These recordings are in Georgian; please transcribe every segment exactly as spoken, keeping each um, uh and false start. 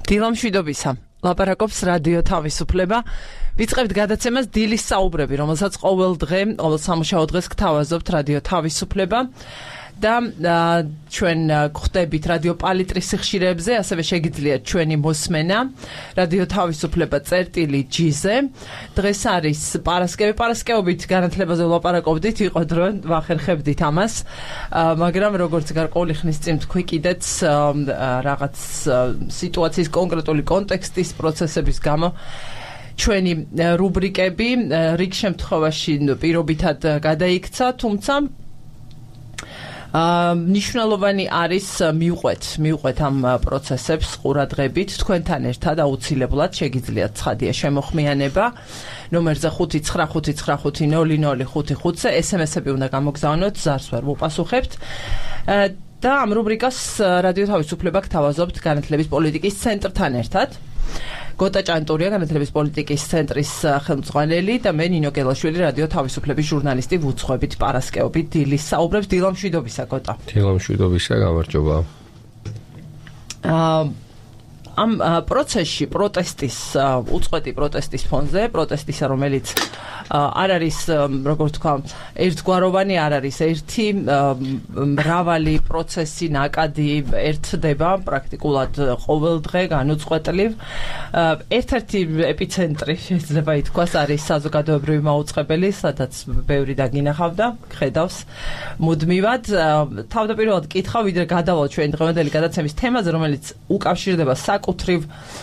დილამშვიდობისა. ლაპარაკობს რადიო თავისუფლება. ვიწყებთ გადაცემას დილის საუბრები, რომელსაც ყოველ დღე, ყოველ სამუშაო დღეს გთავაზობთ რადიო თავისუფლება. და ჩვენ გვხვდებით რადიო პალიტრის სიხშირეებზე, ასევე შეგიძლიათ ჩვენი მოსმენა რადიო თავისუფლება წერტილი ჯი-ზე. დღეს არის პარასკევი, პარასკევობით განათლებაზე ვლაპარაკობდით, იყო დრო ვახერხებდით ამას, მაგრამ როგორც გარკვეული ხნის წინ თქვი, კიდეც რაღაც სიტუაციის კონკრეტული კონტექსტის პროცესების გამო ჩვენი რუბრიკები რიგ შემთხვევაში პირობითად გადაიქცა, თუმცა ნიშნულოვანი არის მივყვეთ, მივყვეთ ამ პროცესებს ყურადღებით თქვენთან ერთად აუცილებლად შეგიძლიათ ცხადია შემოხმიანება ნომერზე ხუთი ცხრა ხუთი ცხრა ხუთი ნული ნული ხუთი ხუთზე ესემესები უნდა გამოგზავნოთ, ზარს ვერ მოპასუხებთ. და ამ რუბრიკას რადიო თავისუფლება გთავაზობთ განათლების პოლიტიკის ცენტრთან ერთად. გოტა ჭანტურია, განათლების პოლიტიკის ცენტრის ხელმძღვანელი და მე ნინო გელაშვილი, რადიო თავისუფლების ჟურნალისტი, ვუძღვებით პარასკევობით დილის საუბრებს. დილამშვიდობისა, გოტა. დილამშვიდობისა, გამარჯობა. ამ პროცესში, პროტესტის, უწყვეტი პროტესტის ფონზე, პროტესტისა, რომელიც არ არის, როგორ თქვა, ერთგვაროვანი არ არის, ერთი მრავალი პროცესი, ნაკადი ერთდება პრაქტიკულად ყოველ დღე განუწყვეტლივ. ერთ-ერთი ეპიცენტრი შეიძლება ითქვას არის საზოგადოებრივი მაუწყებელი, სადაც ბევრი დაგინახავდა, ხედავს მუდმივად. თავდაპირველად კითხავ, ვიდრე გადავალ ჩვენ დღევანდელი გადაცემის თემაზე, რომელიც უკავშირდება საკუთრივ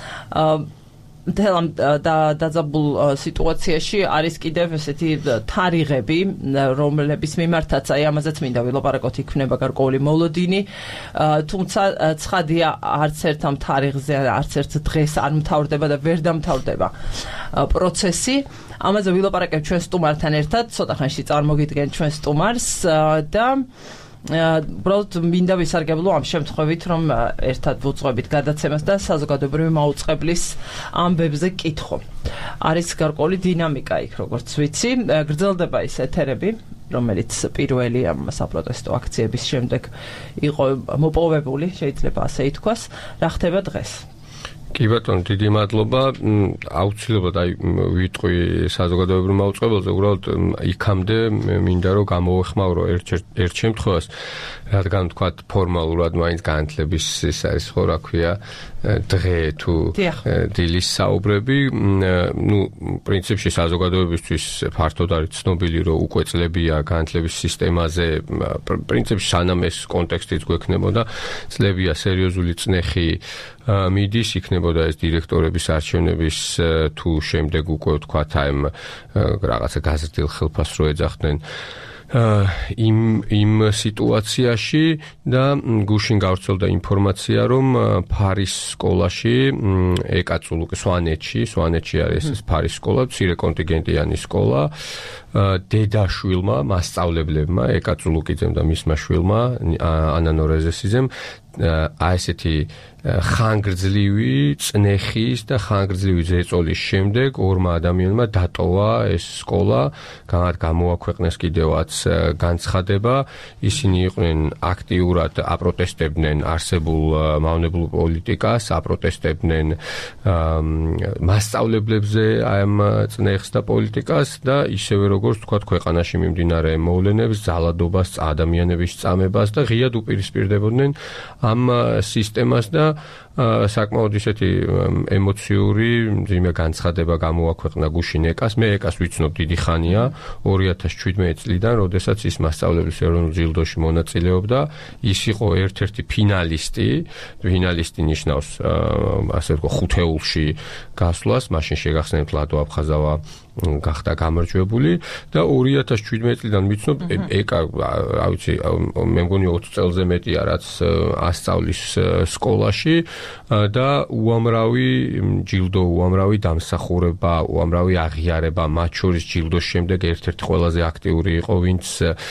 მთელ დაძაბულ სიტუაციაში არის კიდევ ესეთი თარიღები, რომლების მიმართაც აი ამაზეც მინდა ვილაპარაკოთ, იქნება გარკვეული მოლოდინი, თუმცა ცხადია არც ერთ ამ თარიღზე, არც ერთ დღეს არ მთავრდება და ვერ დამთავრდება პროცესი. ამაზე ვილაპარაკებ ჩვენ სტუმართან ერთად, ცოტა ხანში წარმოგიდგენ ჩვენ სტუმარს და უბრალოდ მინდა ვისარგებლო ამ შემთხვევით, რომ ერთად ვუძღვებით გადაცემას და საზოგადოებრივი მაუწყებლის ამბებზე კითხო. არის გარკვეული დინამიკა იქ, როგორც ვიცი, გრძელდება ის ეთერები, რომელიც პირველი ამ საპროტესტო აქციების შემდეგ იყო მოპოვებული, შეიძლება ასე ითქვას. რა ხდება დღეს? კი ბატონო, დიდი მადლობა. აუცილებლად აი ვიტყვი საზოგადოებრივ მაუწყებელზე, უბრალოდ იქამდე მინდა რომ გამოვეხმაურო ერთ შემთხვევას, რადგან თქვათ ფორმალურად მაინც განათლების ეს არის ხო რა ქვია დღე თუ დილის საუბრები, ну, პრინციპში საზოგადოებისთვის ფართოდ არის ცნობილი, რომ უკვე წლებია განათლების სისტემაზე, პრინციპში სანამ ეს კონტექსტიც გვექნებოდა, წლებია სერიოზული წნეხი მიდის, იქნებოდა ეს დირექტორების არჩევნების თუ შემდეგ უკვე ვთქვათ აი რაღაცა გაზრდილ ხელფას რო ეძახდნენ იმ იმ სიტუაციაში და გუშინ გავრცელდა ინფორმაცია, რომ ფარის სკოლაში, ეკაწულუკი სვანეთში, სვანეთში არის ეს ფარის სკოლა, მცირე კონტინგენტიანი სკოლა, დედაშვილმა, მასწავლებლებმა, ეკაწულუკიძემ და მისმა შვილმა, ანანო რეზესიძემ აი ესეთი ხანგრძლივი წნეხის და ხანგრძლივი ზეწოლის შემდეგ ორმა ადამიანმა დატოვა ეს სკოლა, გამოაქვეყნეს კიდევაც განცხადება, ისინი იყვნენ აქტიურად აპროტესტებდნენ არსებულ მავნებელ პოლიტიკას, აპროტესტებდნენ მასწავლებლებზე აი ამ წნეხს და პოლიტიკას და ისევე როგორც თქვათ ქვეყანაში მიმდინარე მოვლენებს, ზალადობას, ადამიანების წამებას და ღიად უპირისპირდებოდნენ ამ სისტემას და საკმაოდ ისეთი ემოციური ძიმე განცხადება გამოაქვეყნა გუშინ ეკას. მე ეკას ვიცნობ დიდი ხანია, ორი ათას შვიდმეტი წლიდან, როდესაც ის მასწავლებლის ეროვნულ ჯილდოში მონაწილეობდა. ის იყო ერთ-ერთი ფინალისტი, ფინალისტი ნიშნავს ასე ვთქვათ ხუთეულში გასვლას, მაშინ შეგახსენებთ ლადო აფხაზავა გახდა გამარჯვებული და ორი ათას შვიდმეტი წლიდან ვიცნობ ეკა, რა ვიცი, მე მგონი ოცი წელზე მეტია რაც ასწავლის სკოლაში და უამრავი ჯილდო, უამრავი დამსახურება, უამრავი აღიარება, მათ შორის ჯილდოს შემდეგ ერთ-ერთი ყველაზე აქტიური იყო, ვინც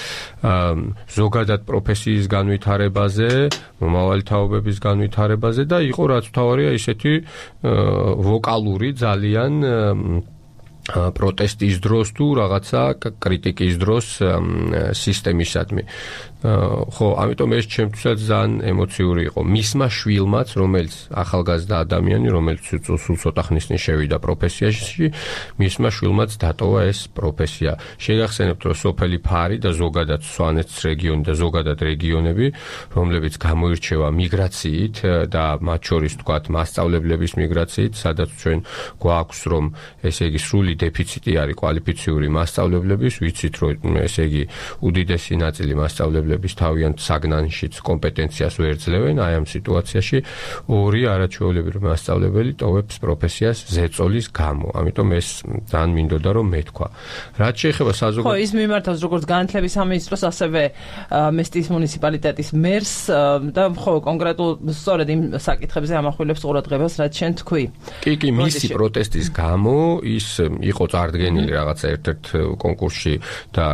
ზოგადად პროფესიის განვითარებაზე, მომავალი თაობების განვითარებაზე და იყო რაც მთავარია ისეთი ვოკალური ძალიან პროტესტის დროს თუ რაღაცა კრიტიკის დროს სისტემისადმი. ხო, ამიტომ ეს ჩემთვისაც ძალიან ემოციური იყო. მისმა შვილმაც, რომელიც ახალგაზრდა ადამიანი, რომელიც სულ ცოტა ხნისწინ შევიდა პროფესიაში, მისმა შვილმაც დატოვა ეს პროფესია. შეგახსენებთ, რომ სოფელი ფარი და ზოგადად სვანეთის რეგიონი და ზოგადად რეგიონები, რომლებიც გამოირჩევა მიგრაციით და მათ შორის თქვათ მასწავლებლების მიგრაციით, სადაც ჩვენ გვაქვს რომ ესე იგი სრული დეფიციტი არის კვალიფიციური მასწავლებლების, ვიცით რომ ესე იგი უდიდესი ნაწილი მასწავლებლების თავიანთ საგნანშიც კომპეტენციას ვერ ძლევენ, აი ამ სიტუაციაში ორი არაჩვეულებრივი მასწავლებელი ტოვებს პროფესიას ზეწოლის გამო. ამიტომ ეს ძალიან მინდოდა რომ მეთქვა. რაც შეეხება საზოგადო ხო, ის მიმართავს როგორც განათლების სამინისტროს, ასევე მესტიის მუნიციპალიტეტის მერს და ხო, კონკრეტულ სწორედ იმ საკითხებზე ამახვილებს ყურადღებას, რაც შენ თქვი. კი, კი, მისი პროტესტის გამო ის იყო წარდგენილი რაღაცა ერთ-ერთ კონკურსში და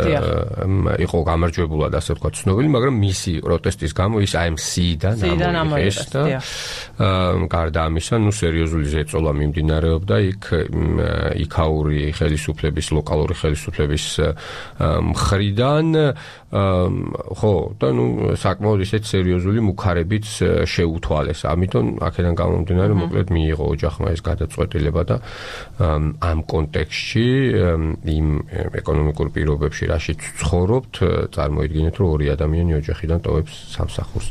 იყო გამარჯვებულად ასე ვთქვათ ცნობილი, მაგრამ მისი პროტესტის გამო ის აი ემ სი-დან ამოიღეს და გარდა ამისა, ნუ სერიოზული ზეწოლა მიმდინარეობდა იქ იქაური ხელისუფლების, ლოკალური ხელისუფლების მხრიდან, ხო, და ნუ საკმაოდ ისეთ სერიოზული მუქარებიც შეუთვალეს. ამიტომ აქედან გამომდინარე, მოკლედ მიიღო ოჯახმა ეს გადაწყვეტილება და ამ კონტექსტში იმ ეკონომიკურ პირობებში რაშიც ცხოვრობთ, წარმოიდგინეთ რომ ორი ადამიანი ოჯახიდან ტოვებს სამსახურს.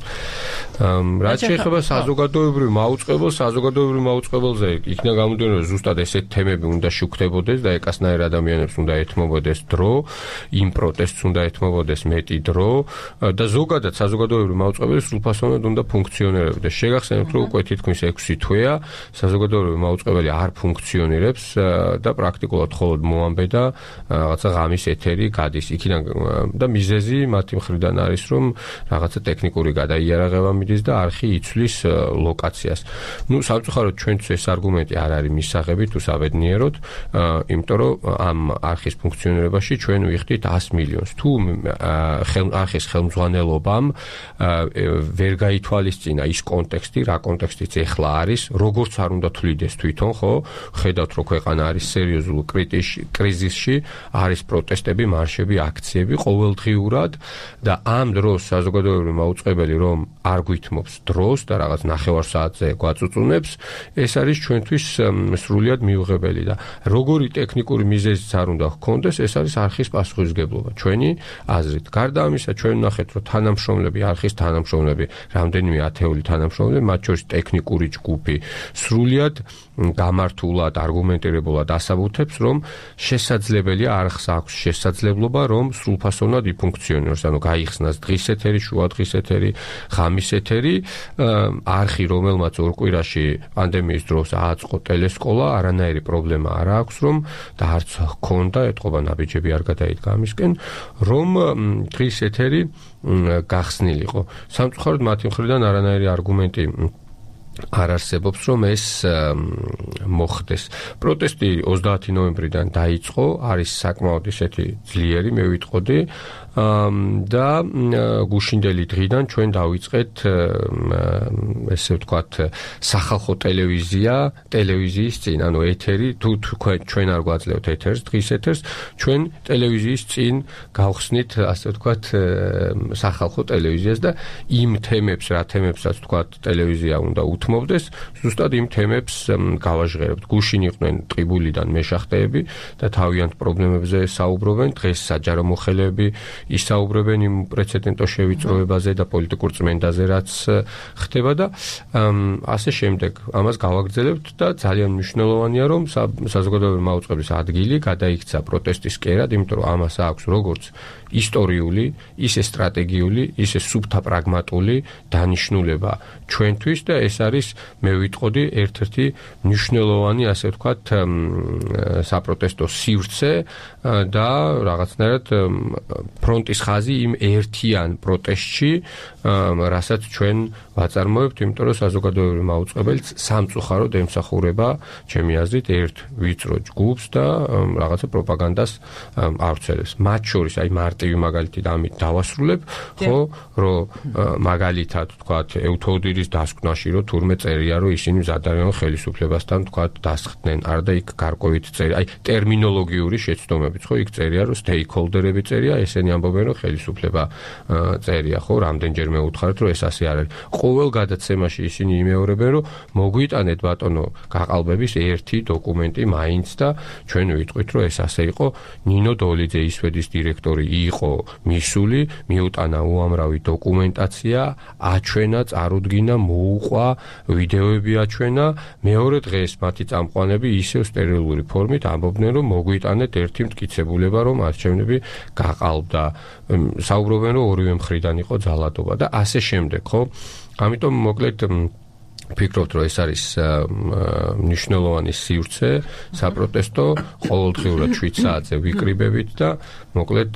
რაც შეეხება საზოგადოებრივ მაუწყებელს, საზოგადოებრივ მაუწყებელზე იქნა გამომდინარე რომ ზუსტად ესეთ თემები უნდა შუქდებოდეს და ეკასნაირ ადამიანებს უნდა ეთმობოდეს დრო, იმ პროტესტს უნდა ეთმობოდეს მეტი დრო და ზოგადად საზოგადოებრივ მაუწყებელს სრულფასოვნად უნდა ფუნქციონირებდეს. შეგახსენებთ რომ უკვე თითქმის ექვსი თვეა საზოგადოებრივ მაუწყებელი არ ფუნქციონირებს და პრაქტიკულად მხოლოდ მოამბე და რაღაცა ღამის ეთერი გადის იქიდან და მიზეზი მათი მხრიდან არის რომ რაღაცა ტექნიკური გადაიარაღება მიდის და არხი იცვლის ლოკაციას. ნუ სამწუხაროდ ჩვენთვის ეს არგუმენტი არ არის მისაღები თუ საბედნიეროდ, იმიტომ რომ ამ არხის ფუნქციონირებაში ჩვენ ვიხდით ას მილიონს. თუ არხის ხელმძღვანელობამ ვერ გაითვალისწინა ის კონტექსტი, რა კონტექსტიც ეხლა არის, როგორც არ უნდა თვლიდეს თვითონ, ხო? ხედავთ რომ ქვეყანა არის სერიოზულ კრიზისში, არის პროტესტები, მარშები, აქციები ყოველდღიურად და ამ დროს საზოგადოებრივი მაუწყებელი რომ არ გვითმობს დროს და რაღაც ნახევარ საათზე გვაწუწუნებს, ეს არის ჩვენთვის სრულიად მიუღებელი და როგორი ტექნიკური მიზეზიც არ უნდა ჰქონდეს, ეს არის არხის პასუხისმგებლობა ჩვენი აზრით. გარდა ამისა, ჩვენ ვნახეთ, რომ თანამშრომლები, არხის თანამშრომლები, რამდენიმე ათეული თანამშრომლები, მათ შორის ტექნიკური ჯგუფი, სრულიად გამართულად, არგუმენტირებულად ასაბუთებს, რომ შესაძლებელია არხს აქვს შესაძლებლობა, რომ სრულფასოვნად იფუნქციონიროს, ანუ გაიხსნას დღის ეთერი, შუა დღის ეთერი, ღამის ეთერი, არხი, რომელმაც ორ კვირაში პანდემიის დროს ააწყო ტელესკოლა, არანაირი პრობლემა არ აქვს, რომ და არც ჰქონდა, ეთყობა ნაბიჯები არ გადაიდგა ამისკენ, რომ დღის ეთერი გახსნილიყო. სამწუხაროდ მათი მხრიდან არანაირი არგუმენტი არ არსებობს, რომ ეს მოხდეს. პროტესტი ოცდაათი ნოემბრიდან დაიწყო, არის საკმაოდ ისეთი ძლიერი, მე ვიტყოდი, და გუშინდელი დღიდან ჩვენ დავიწყეთ ესე ვთქვათ სახალხო ტელევიზია, ტელევიზიის წინ, ანუ ეთერი, თუ ჩვენ არ გვაძლევთ ეთერს, დღის ეთერს, ჩვენ ტელევიზიის წინ გავხსნით, ასე ვთქვათ, სახალხო ტელევიზიას და იმ თემებს, რა თემებსაც ვთქვათ, ტელევიზია უნდა უთმობდეს, ზუსტად იმ თემებს გავაჟღერებთ. გუშინ იყვნენ ტყიბულიდან მეშახტეები და თავიანთ პრობლემებზე საუბრობენ, დღეს საჯარო მოხელეები ისაუბრებენ იმ პრეცედენტო შევიწროებაზე და პოლიტიკურ წმენდაზე, რაც ხდება და ასე შემდეგ. ამას გავაგრძელებთ და ძალიან მნიშვნელოვანია, რომ საზოგადოებრივი მაუწყებლის ადგილი გადაიქცა პროტესტის კერად, იმიტომ რომ ამას აქვს როგორც ისტორიული, ისე სტრატეგიული, ისე სუფთა პრაგმატული დანიშნულება ჩვენთვის და ეს არის, მე ვიტყოდი, ერთ-ერთი მნიშვნელოვანი, ასე ვთქვათ, საპროტესტო სივრცე და რაღაცნაირად ფრონტის ხაზი იმ ერთიან პროტესტში, რასაც ჩვენ ვაწარმოებთ, იმიტომ რომ საზოგადოებრივი მაუწყებელიც სამწუხაროდ ემსახურება, ჩემი აზრით, ერთ ვიწრო ჯგუფს და რაღაცა პროპაგანდას ავრცელებს. მათ შორის აი მარტივი მაგალითი და ამით დავასრულებ, ხო, რომ მაგალითად, თქვათ, ევთოდირი შვედის დასკვნაში, რომ თურმე წერია, რომ ისინი მზად არიან ხელისუფლებასთან თქვა დასხდნენ, არა და იქ გარკვევით წერია. აი ტერმინოლოგიური შეცდომებიც ხო იქ წერია, რომ stakeholder-ები წერია, ესენი ამბობენ, რომ ხელისუფლება წერია, ხო, რამდენჯერმე უთხარით, რომ ეს ასე არ არის. ყოველ გადაცემაში ისინი იმეორებენ, რომ მოგვიტანეთ ბატონო გაყალბების ერთი დოკუმენტი მაინც და ჩვენ ვიტყვით, რომ ეს ასე იყო. ნინო დოლიძე ისვედის დირექტორი იყო მისული, მიუტანა უამრავი დოკუმენტაცია, აჩვენა, წარუდგინა, მოუყვა, ვიდეოები აჩვენა. მეორე დღეს მათი წამყვანები ისევ სტერილური ფორმით ამბობდნენ, რომ მოგვიტანეთ ერთი მტკიცებულება, რომ არჩევნები გაყალბდა. საუბრობენ, რომ ორივე მხრიდან იყო ძალადობა და ასე შემდეგ, ხო? ამიტომ მოკლედ ვფიქრობთ, რომ ეს არის მნიშვნელოვანი სივრცე საპროტესტო, ყოველდღიურად შვიდ საათზე ვიკრიბებით და მოკლედ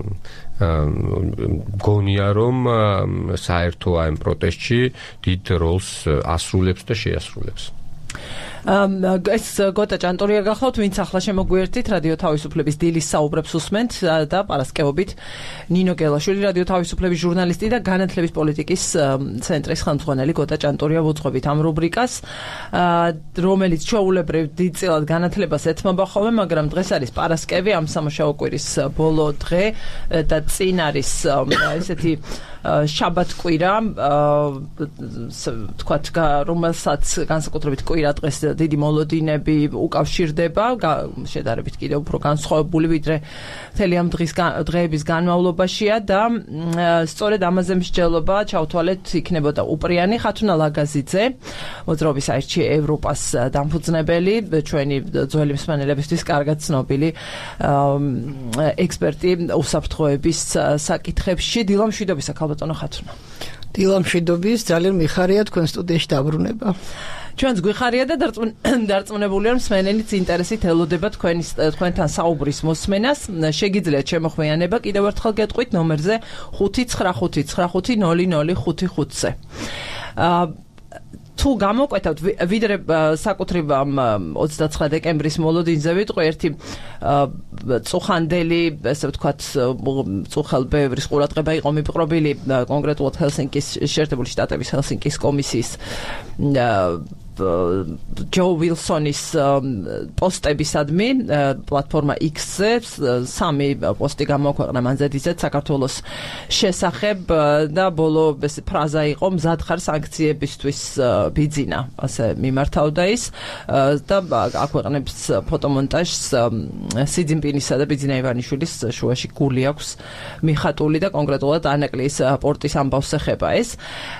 გონია, რომ საერთო ამ პროტესტში დიდ როლს ასრულებს და შეასრულებს. ეს გოტა ჭანტურია გახლავთ, ვინც ახლა შემოგვიერთით, რადიო თავისუფლების დილის საუბრებს უსმენთ და პარასკევობით ნინო გელაშვილი, რადიო თავისუფლების ჟურნალისტი და განათლების პოლიტიკის ცენტრის ხელმძღვანელი გოტა ჭანტურია ვუძღვებით ამ რუბრიკას, რომელიც ჩვეულებრივ დიდწილად განათლებას ეთმობა ხოლმე, მაგრამ დღეს არის პარასკევი, ამ სამუშაო კვირის ბოლო დღე და წინ არის ესეთი შაბათ კვირა, თქვათ, რომელსაც განსაკუთრებით კვირა დღეს დიდი მოლოდინები უკავშირდება, შედარებით კიდევ უფრო განსხვავებული ვიდრე მთელი ამ დღის დღეების განმავლობაშია და სწორედ ამაზე მსჯელობა ჩავთვალეთ იქნებოდა უპრიანი ხათუნა ლაგაზიძე, მოძრაობის აირჩი ევროპას დამფუძნებელი, ჩვენი ძველი მსმენელებისთვის კარგად ცნობილი ექსპერტი უსაფრთხოების საკითხებში. დილა მშვიდობისა, ქალბატონო ხათუნა. დილა მშვიდობის, ძალიან მიხარია თქვენ სტუდიაში დაბრუნება. ჩვენს გვიხარია და დარწმუნებული ვარ, მსმენელიც ინტერესით ელოდება თქვენის თქვენთან საუბრის მოსმენას. შეგიძლიათ შემოხვიანება კიდევ ერთხელ გეტყვით ნომერზე ხუთი ცხრა ხუთი ცხრა ხუთი ნოლი ნოლი ხუთი ხუთზე. თუ გამოკვეთავთ, ვიდრე საკუთრივ ამ ოცდაცხრა დეკემბრის მოლოდინზე ვიტყვი, ერთი წუხანდელი, ესე ვთქვათ, წუხელ-ბევრის ყურადღება იყო მიპყრობილი კონკრეტულად ჰელსინკის შეერთებული შტატების ჰელსინკის კომისიის ჯო ვილსონის პოსტებისადმი პლატფორმა X-ზე სამი პოსტი გამოაქვეყნა მანზედისეთ საქართველოს შესახებ და ბოლო ეს ფრაზა იყო მზად ხარ სანქციებისთვის ბიძინა, ასე მიმართავდა ის და აქვეყნებს ფოტომონტაჟს სიძინპინისა და ბიძინა ივანიშვილის შუაში გული აქვს მიხატული და კონკრეტულად ანაკლიის პორტის ამბავს ეხება ეს.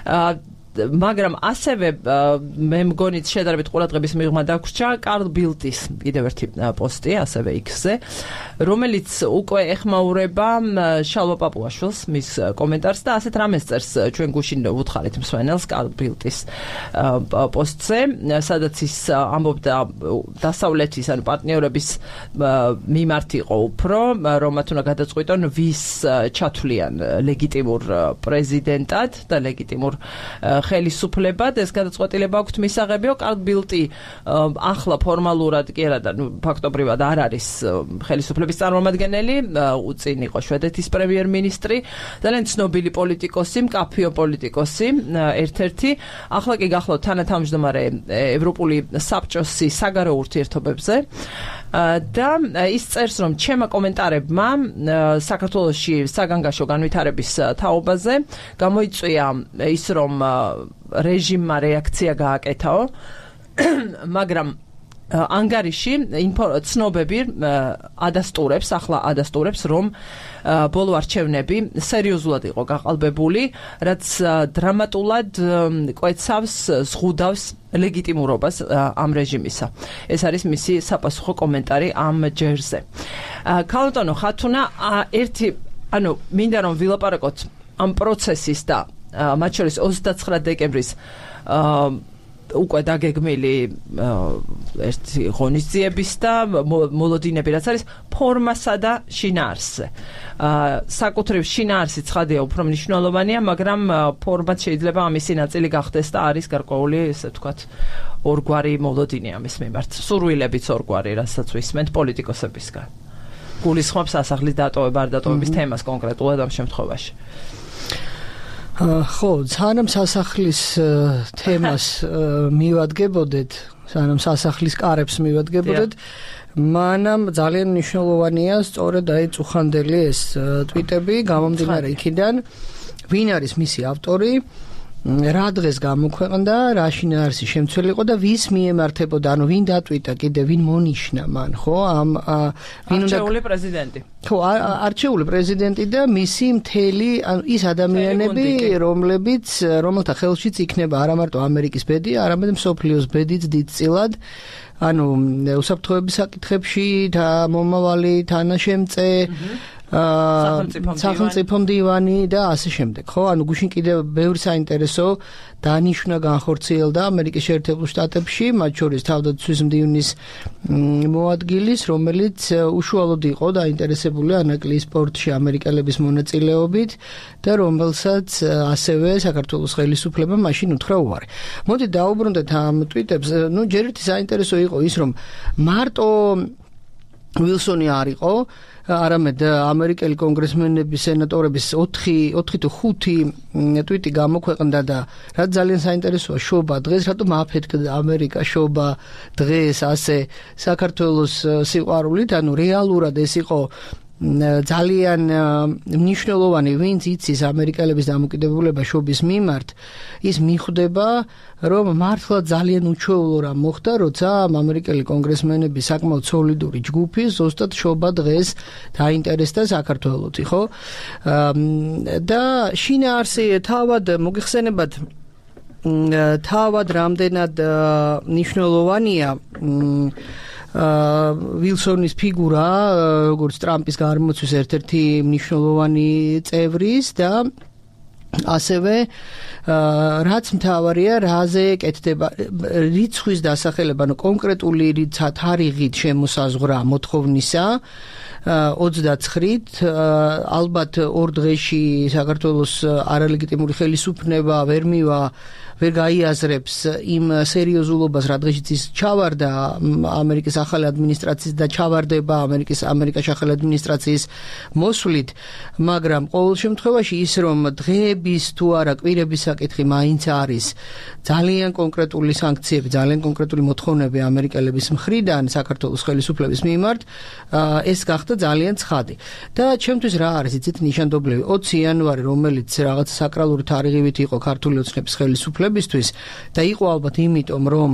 მაგრამ ასევე მე მგონი შედარებით ყურადღების მიღმა დაგვრჩა კარლ ბილტის კიდევ ერთი პოსტი, ასევე X-ზე, რომელიც უკვე ეხმაურება შალვა პაპუაშვილს, მის კომენტარს და ასეთ რამეს წერს ჩვენ გუშინ ვუთხარით მსმენელს კარლ ბილტის პოსტზე, სადაც ის ამბობდა დასავლეთის ან პარტნიორების მიმართ იყო უფრო, რომ მათ უნდა გადაწყვიტონ ვის ჩათვლიან ლეგიტიმურ პრეზიდენტად და ლეგიტიმურ ხელისუფლებად. ეს გადაწყვეტილება აქვთ მისაღებიო. კარლ ბილტი ახლა ფორმალურად კი არა და ფაქტობრივად არ არის ხელისუფლების წარმომადგენელი, უწინ იყო შვედეთის პრემიერ-მინისტრი, ძალიან ცნობილი პოლიტიკოსი, მკაფიო პოლიტიკოსი, ერთ-ერთი. ახლა კი გახლავთ თანათავმჯდომარე ევროპული საბჭოსი საგარეო ურთიერთობებზე და ის წერს, რომ ჩემმა კომენტარებმა საქართველოში საგანგაშო განვითარების თაობაზე გამოიწვია ის, რომ რეჟიმმა რეაქცია გააკეთაო, მაგრამ ანგარიში ცნობები ადასტურებს, ახლა ადასტურებს, რომ ბოლო არჩევნები სერიოზულად იყო გაყალბებული, რაც დრამატულად კვეთავს, ზღუდავს ლეგიტიმურობას ამ რეჟიმისა. ეს არის მისი საპასუხო კომენტარი ამ ჯერზე. ქალბატონო ხათუნა, ერთი, ანუ მინდა რომ ვილაპარაკოთ ამ პროცესის და მათ შორის ოცდაცხრა დეკემბრის უკვე დაგეგმილი ერთი ღონისძიების და მოლოდინები, რაც არის ფორმასა და შინაარსზე. საკუთრივ შინაარსი ცხადია უფრო მნიშვნელოვანია, მაგრამ ფორმაც შეიძლება ამისი ნაწილი გახდეს და არის გარკვეული, ესე ვთქვათ, ორგვარი მოლოდინი ამის მიმართ. სურვილებიც ორგვარი, რასაც ვისმენთ პოლიტიკოსებისგან. გულისხმობს სასახლის დატოვება, არ დატოვების თემას კონკრეტულად ამ შემთხვევაში. ხო, სანამ სასახლის თემას მივადგებოდეთ, სანამ სასახლის კარებს მივადგებოდეთ, მანამ ძალიან მნიშვნელოვანია სწორედ აი წუხანდელი ეს ტვიტები გამომდინარე იქიდან, ვინ არის მისი ავტორი, რა დღეს გამოქვეყნდა, რა შინაარსი შემცველი იყო და ვის მიემართებოდა, ანუ ვინ დატვიტა კიდე, ვინ მონიშნა მან, ხო? ამ ვინ უნდა არჩეული პრეზიდენტი. ხო, არჩეული პრეზიდენტი და მისი მთელი, ანუ ის ადამიანები, რომლებიც რომელთა ხელშიც იქნება არა მარტო ამერიკის ბედი, არამედ მსოფლიოს ბედიც დიდწილად, ანუ უსაფრთხოების საკითხებში და მომავალი თანაშემწე სახელმწიფო მდივანი და ასე შემდეგ, ხო? ანუ გუშინ კიდევ ბევრი საინტერესო დანიშვნა განხორციელდა ამერიკის შეერთებულ შტატებში, მათ შორის თავდაცვის მდივნის მოადგილის, რომელიც უშუალოდ იყო დაინტერესებული ანაკლიის სპორტში ამერიკელების მონაწილეობით და რომელსაც ასევე საქართველოს ხელისუფლებამ მაშინ უთხრა უარი. მოდით დაუბრუნდეთ ამ ტვიტებს. ნუ ჯერ ერთი საინტერესო იყო ის, რომ მარტო ვილსონი არ იყო, არამედ ამერიკელი კონგრესმენების, სენატორების ოთხი თუ ხუთი ტვიტი გამოქვეყნდა და რაც ძალიან საინტერესოა, შობა დღეს, რატომ აფეთქდა ამერიკა შობა დღეს ასე საქართველოს სიყვარულით, ანუ რეალურად ეს იყო ძალიან მნიშვნელოვანი, ვინც იცის ამერიკელების დამოკიდებულება შობის მიმართ, ის მიხვდება, რომ მართლა ძალიან უჩვეულო რამ მოხდა, როცა ამერიკელი კონგრესმენების საკმაოდ სოლიდური ჯგუფი ზუსტად შობა დღეს დაინტერესდა საქართველოთი, ხო? და შინაარსი თავად მოგიხსენებათ, თავად რამდენად მნიშვნელოვანია ვილსონის ფიგურა, როგორც ტრამპის გარმოცვის ერთ-ერთი მნიშვნელოვანი წევრის და ასევე რაც მთავარია, რაზე კეთდება რიცხვის დასახელება, ანუ კონკრეტული თარიღით შემოსაზღვრა მოთხოვნისა ოცდაცხრით, ალბათ ორ დღეში საქართველოს არალეგიტიმური ხელისუფლება ვერ მივა ვერ გაიაზრებს იმ სერიოზულობას, რა დღეშიც ის ჩავარდა ამერიკის ახალი ადმინისტრაციის და ჩავარდება ამერიკის ამერიკაში ახალი ადმინისტრაციის მოსვლით, მაგრამ ყოველ შემთხვევაში ის რომ დღეების თუ არა კვირების საკითხი მაინც არის ძალიან კონკრეტული სანქციები, ძალიან კონკრეტული მოთხოვნები ამერიკელების მხრიდან საქართველოს ხელისუფლების მიმართ, ეს გახდა ძალიან ცხადი. და ჩემთვის რა არის იცით ნიშანდობლივი ოცი იანვარი, რომელიც რაღაც საკრალური თარიღივით იყო ქართული ოცნების ხელისუფლებისთვის და იყო ალბათ იმიტომ, რომ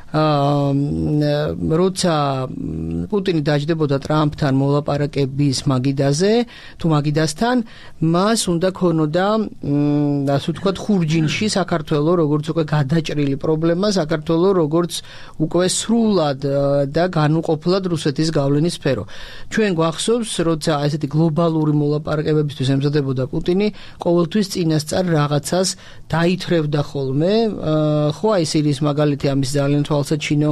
როცა პუტინი დაჯდებოდა ტრამპთან მოლაპარაკების მაგიდაზე, თუ მაგიდასთან, მას უნდა ქონოდა, ასე ვთქვათ, ხურჯინში საქართველო, როგორც უკვე გადაჭრილი პრობლემა, საქართველო, როგორც უკვე სრულად და განუყოფლად რუსეთის გავლენის სფერო. ჩვენ გვახსოვს, როცა ესეთი გლობალური მოლაპარაკებებისთვის ემზადებოდა პუტინი, ყოველთვის წინასწარ რაღაცას დაითრევდა ხოლმე, ხო, აი სირიის მაგალითი ამის ძალიან თვალსაჩინო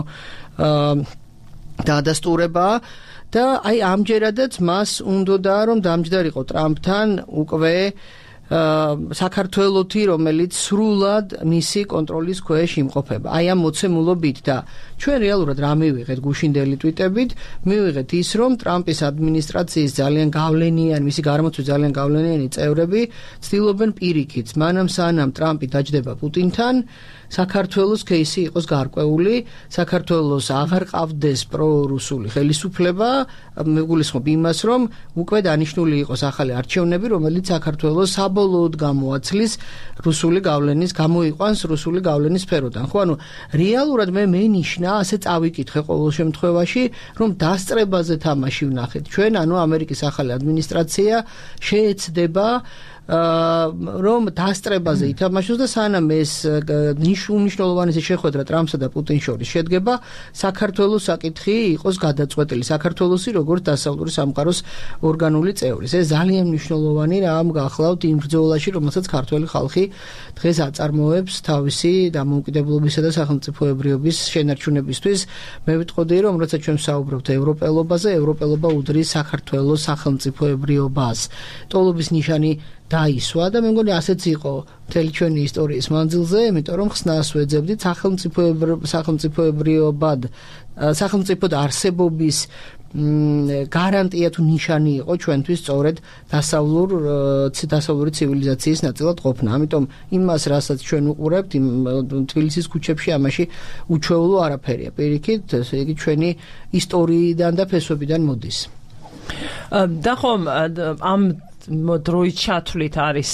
დადასტურება და აი ამჯერადაც მას უნდოდა რომ დამჯდარიყო ტრამპთან უკვე საქართველოთი, რომელიც სრულად მისი კონტროლის ქვეშ იმყოფება. აი ამ მოცემულობით და ჩვენ რეალურად რა მივიღეთ გუშინდელი ტვიტებით, მივიღეთ ის, რომ ტრამპის ადმინისტრაციის ძალიან გავლენიანი, მისი გარმოცვის ძალიან გავლენიანი წევრები ცდილობენ პირიქით, მანამ სანამ ტრამპი დაჯდება პუტინთან, საქართველოს кейსი იყოს გარკვეული, საქართველოს აღარ ყავდეს პრორუსული ხელისუფლება, მეგულისხმობ იმას, რომ უკვე დანიშნული იყოს ახალი არჩევნები, რომელიც საქართველოს საბოლოოდ გამოაცლის რუსული გავლენის, გამოიყვანს რუსული გავლენის სფეროდან. ხო, ანუ რეალურად მე მენიშნა, ასე წავიკითხე ყოველ შემთხვევაში, რომ დასწრებაზე თამაში ვნახეთ. ჩვენ, ანუ ამერიკის ახალი ადმინისტრაცია შეეცდება რომ დასწრებაზე ითამაშოს და სანამ ეს უნიშნულოვანესი შეხვედრა ტრამპსა და პუტინს შორის შედგება, საქართველოს საკითხი იყოს გადაწყვეტილი, საქართველოსი როგორც დასავლური სამყაროს ორგანული წევრი. ეს ძალიან მნიშვნელოვანი რამ გახლავთ იმ ბრძოლაში, რომელსაც ქართველი ხალხი დღეს აწარმოებს თავისი დამოუკიდებლობისა და სახელმწიფოებრიობის შენარჩუნებისთვის. მე ვიტყოდი, რომ როცა ჩვენ ვსაუბრობთ ევროპელობაზე, ევროპელობა უდრის საქართველოს სახელმწიფოებრიობას. ტოლობის ნიშანი დაისვა და მე მგონი ასეც იყო მთელი ჩვენი ისტორიის მანძილზე, იმიტომ რომ ხსნას ვეძებდით სახელმწიფოებრიობად, სახელმწიფოდ არსებობის გარანტია თუ ნიშანი იყო ჩვენთვის სწორედ დასავლურ დასავლური ცივილიზაციის ნაწილად ყოფნა. ამიტომ იმას, რასაც ჩვენ უყურებთ, იმ თბილისის ქუჩებში ამაში უჩვეულო არაფერია. პირიქით, ესე იგი ჩვენი ისტორიიდან და ფესვებიდან მოდის. და ხომ ამ დროის ჩათვლით არის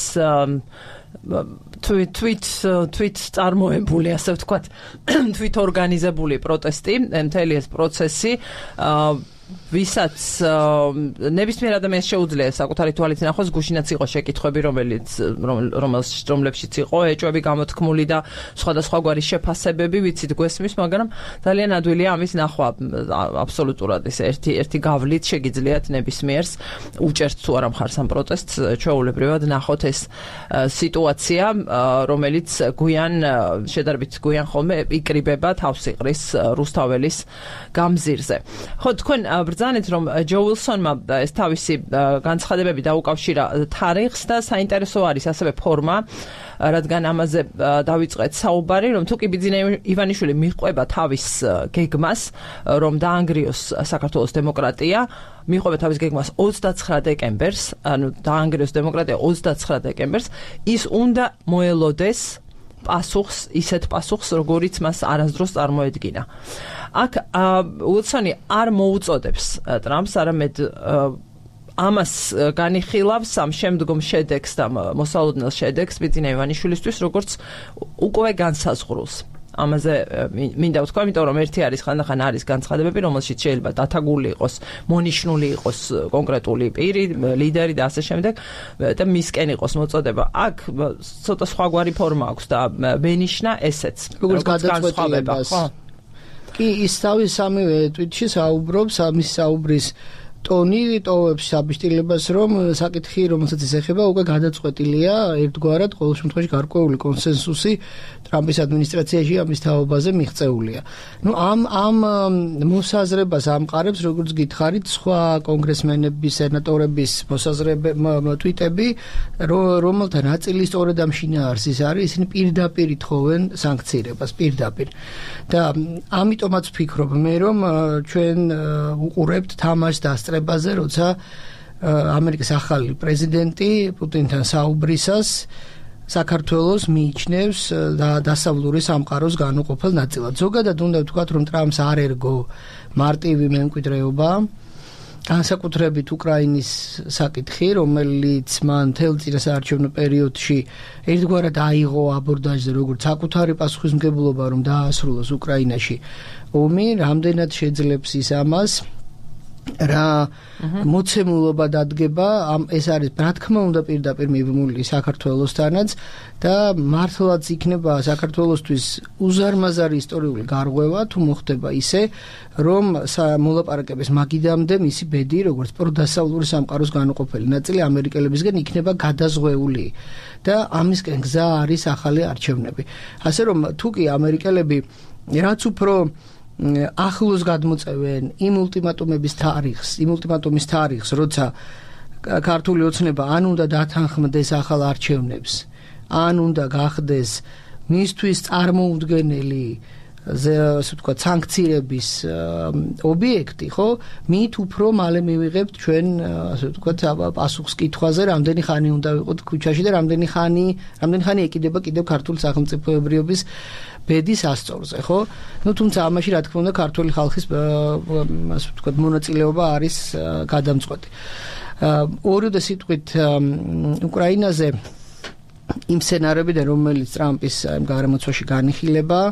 თვით თვით თვით წარმოებული, ასე ვთქვათ, თვით ორგანიზებული პროტესტი, მთელი ეს პროცესი, ვისაც ნებისმიერ ადამიანს შეუძლია საკუთარი თვალით ნახოს, გუშინაც იყო შეკითხვები, რომელიც რომლებშიც იყო ეჭვები გამოთქმული და სხვადასხვაგვარი შეფასებები, ვიცით გვესმის, მაგრამ ძალიან ადვილია ამის ნახვა. აბსოლუტურად ეს ერთი ერთი გავლით შეგიძლიათ ნებისმიერს, უჭერთ თუ არა მხარს ამ პროტესტს, ჩვეულებრივად ნახოთ ეს სიტუაცია, რომელიც გვიან შედარებით გვიან ხოლმე იკრიბება თავს იყრის რუსთაველის გამზირზე. ხო, თქვენ ბრძანეთ, რომ ჯო უილსონმა ეს თავისი განცხადებები დაუკავშირა თარიღს და საინტერესო არის ასევე ფორმა, რადგან ამაზე დავიწყეთ საუბარი, რომ თუ კი ბიძინა ივანიშვილი მიყვება თავის გეგმას, რომ დაანგრიოს საქართველოს დემოკრატია, მიყვება თავის გეგმას ოცდაცხრა დეკემბერს, ანუ დაანგრიოს დემოკრატია ოცდაცხრა დეკემბერს, ის უნდა მოელოდეს პასუხს, ისეთ პასუხს, როგორიც მას არასდროს წარმოედგინა. აქ უილსონი არ მოუწოდებს ტრამპს, არამედ ამას განიხილავს ამ შემდგომ შედეგს და მოსალოდნელ შედეგს ბიძინა ივანიშვილისთვის, როგორც უკვე განსაზღვრულს. ამაზე მინდა ვთქვა, იმიტომ რომ ერთი არის ხანდახან არის განცხადებები, რომელშიც შეიძლება დათაგული იყოს, მონიშნული იყოს კონკრეტული პირი, ლიდერი და ასე შემდეგ და მისკენ იყოს მოწოდება. აქ ცოტა სხვაგვარი ფორმა აქვს და მენიშნა ესეც. როგორც გადაწყვეტილება, ხო? კი, ის თავის სამივე ტვიტში საუბრობს, ამის საუბრის ტონი ტოვებს საბიშტილებას, რომ საკითხი, რომელსაც ის ეხება, უკვე გადაწყვეტილია ერთგვარად, ყოველ შემთხვევაში გარკვეული კონსენსუსი ტრამპის ადმინისტრაციაში ამის თაობაზე მიღწეულია. ნუ ამ ამ მოსაზრებას ამყარებს, როგორც გითხარით, სხვა კონგრესმენების, სენატორების მოსაზრებები, ტვიტები, რომელთა ნაწილი სწორედ ამ შინაარსის არის, ისინი პირდაპირ ითხოვენ სანქციირებას, პირდაპირ. და ამიტომაც ვფიქრობ მე, რომ ჩვენ უყურებთ თამაშს დასწრებაზე, როცა ამერიკის ახალი პრეზიდენტი პუტინთან საუბრისას საქართველოს მიიჩნევს დასავლური სამყაროს განუყოფელ ნაწილად. ზოგადად უნდა ვთქვათ, რომ ტრამპს არ ერგო მარტივი მემკვიდრეობა, განსაკუთრებით უკრაინის საკითხი, რომელიც მან მთელ წინასაარჩევნო პერიოდში ერთგვარად აიღო აბორდაჟზე, როგორც საკუთარი პასუხისმგებლობა, რომ დაასრულოს უკრაინაში ომი, რამდენად შეძლებს ის ამას, რა მოცემულობა დადგება, ეს არის რა თქმა უნდა პირდაპირ მიბმული საქართველოსთანაც და მართლაც იქნება საქართველოსთვის უზარმაზარი ისტორიული გარღვევა, თუ მოხდება ისე, რომ მოლაპარაკების მაგიდამდე მისი ბედი, როგორც პროდასავლური სამყაროს განუყოფელი ნაწილი ამერიკელებისგან იქნება გადაზღვეული და ამისკენ გზა არის ახალი არჩევნები. ასე რომ თუ კი ამერიკელები რაც უფრო ახლოს გადმოწევენ იმ ულტიმატუმების თარიღს, იმ ულტიმატუმის თარიღს, როცა ქართული ოცნება ან უნდა დათანხმდეს ახალ არჩევნებს, ან უნდა გახდეს მისთვის წარმოუდგენელი ასე ვთქვათ სანქციების ობიექტი, ხო? მით უფრო მალე მივიღებთ ჩვენ ასე ვთქვათ პასუხს კითხვაზე, რამდენი ხანი უნდა ვიყოთ ქუჩაში და რამდენი ხანი, რამდენი ხანი ეკიდება კიდევ ქართული სახელმწიფოებრიობის ბედის ასწორზე, ხო? ნუ თუმცა ამაში რა თქმა უნდა ქართული ხალხის ასე ვთქვათ მონაწილეობა არის გადამწყვეტი. ორივე სიტყვით უკრაინაზე იმ სცენარებიდან, რომელიც ტრამპის გარემოცვაში განიხილება,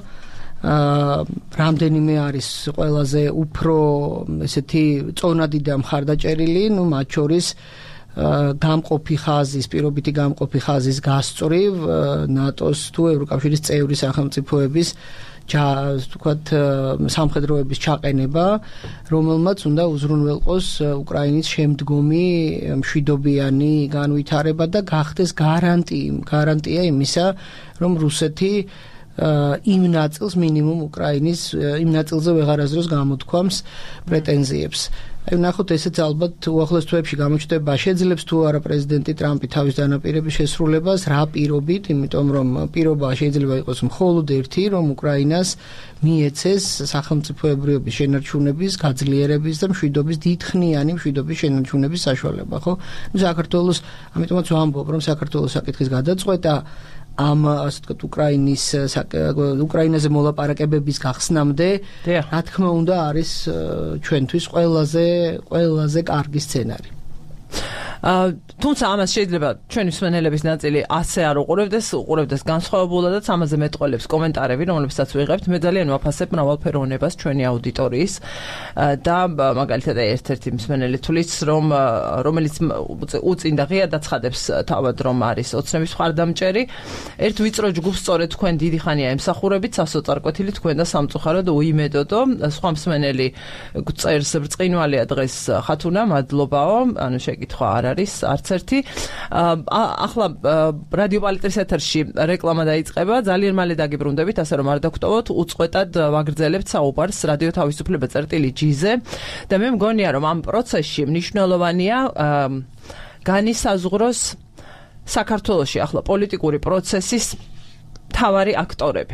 რამდენიმე არის ყველაზე უფრო ესეთი წონადი და მხარდაჭერილი, ნუ მათ შორის გამყოფი ხაზის, პირობითი გამყოფი ხაზის გასწვრივ ნატოს თუ ევროკავშირის წევრი სახელმწიფოების ვთქვათ სამხედროების ჩაყენება, რომელმაც უნდა უზრუნველყოს უკრაინის შემდგომი მშვიდობიანი განვითარება და გახდეს გარანტია, გარანტია იმისა, რომ რუსეთი იმ ნაწილს მინიმუმ უკრაინის იმ ნაწილზე ვეღარასდროს გამოთქვამს პრეტენზიებს. აი ნახოთ ესეც ალბათ უახლოეს თვეებში გამოჩნდება შეძლებს თუ არა პრეზიდენტი ტრამპი თავის დანაპირების შესრულებას რა პირობით, იმიტომ რომ პირობა შეიძლება იყოს მხოლოდ ერთი, რომ უკრაინას მიეცეს სახელმწიფოებრიობის შენარჩუნების, გაძლიერების და მშვიდობის დიდხნიანი მშვიდობის შენარჩუნების საშუალება, ხო? საქართველოს, ამიტომაც ვამბობ, რომ საქართველოს საკითხის გადაწყვეტა ამ ასე ვთქვათ უკრაინის უკრაინაზე მოლაპარაკებების გახსნამდე რა თქმა უნდა არის ჩვენთვის ყველაზე ყველაზე კარგი სცენარი. თუმცა ამას შეიძლება ჩვენი მსმენელების ნაწილი ასე არ უყურებდეს, უყურებდეს განსხვავებულადაც ამაზე მეტყველებს კომენტარები, რომლებსაც ვიღებთ. მე ძალიან ვაფასებ მრავალფეროვნებას ჩვენი აუდიტორიის და მაგალითად ერთ-ერთი მსმენელი თulis რომ რომელიც უწინდა ღია დაცხადებს თავად რომ არის ოცნების მხარდამჭერი. ერთ ვიწრო ჯგუფს სწორედ თქვენ დიდი ხანია ემსახურებით, სასოწარკვეთილი თქვენ და სამწუხაროდ უიმედოდო. სხვა მსმენელი წერს ბრწყინვალეა დღეს ხათუნა, მადლობაო, ანუ შეკითხვა არ არის არც ერთი. ახლა რადიო პალიტრის ეთერში რეკლამა დაიწყება, ძალიან მალე დაგიბრუნდებით, ასე რომ არ დაგხვდობოთ, უწყვეტად ვაგრძელებთ საუბარს რადიო თავისუფლება წერტილი ჯი-ზე და მე მგონია რომ ამ პროცესში მნიშვნელოვანია განისაზღვროს საქართველოში ახლა პოლიტიკური პროცესის მთავარი აქტორები.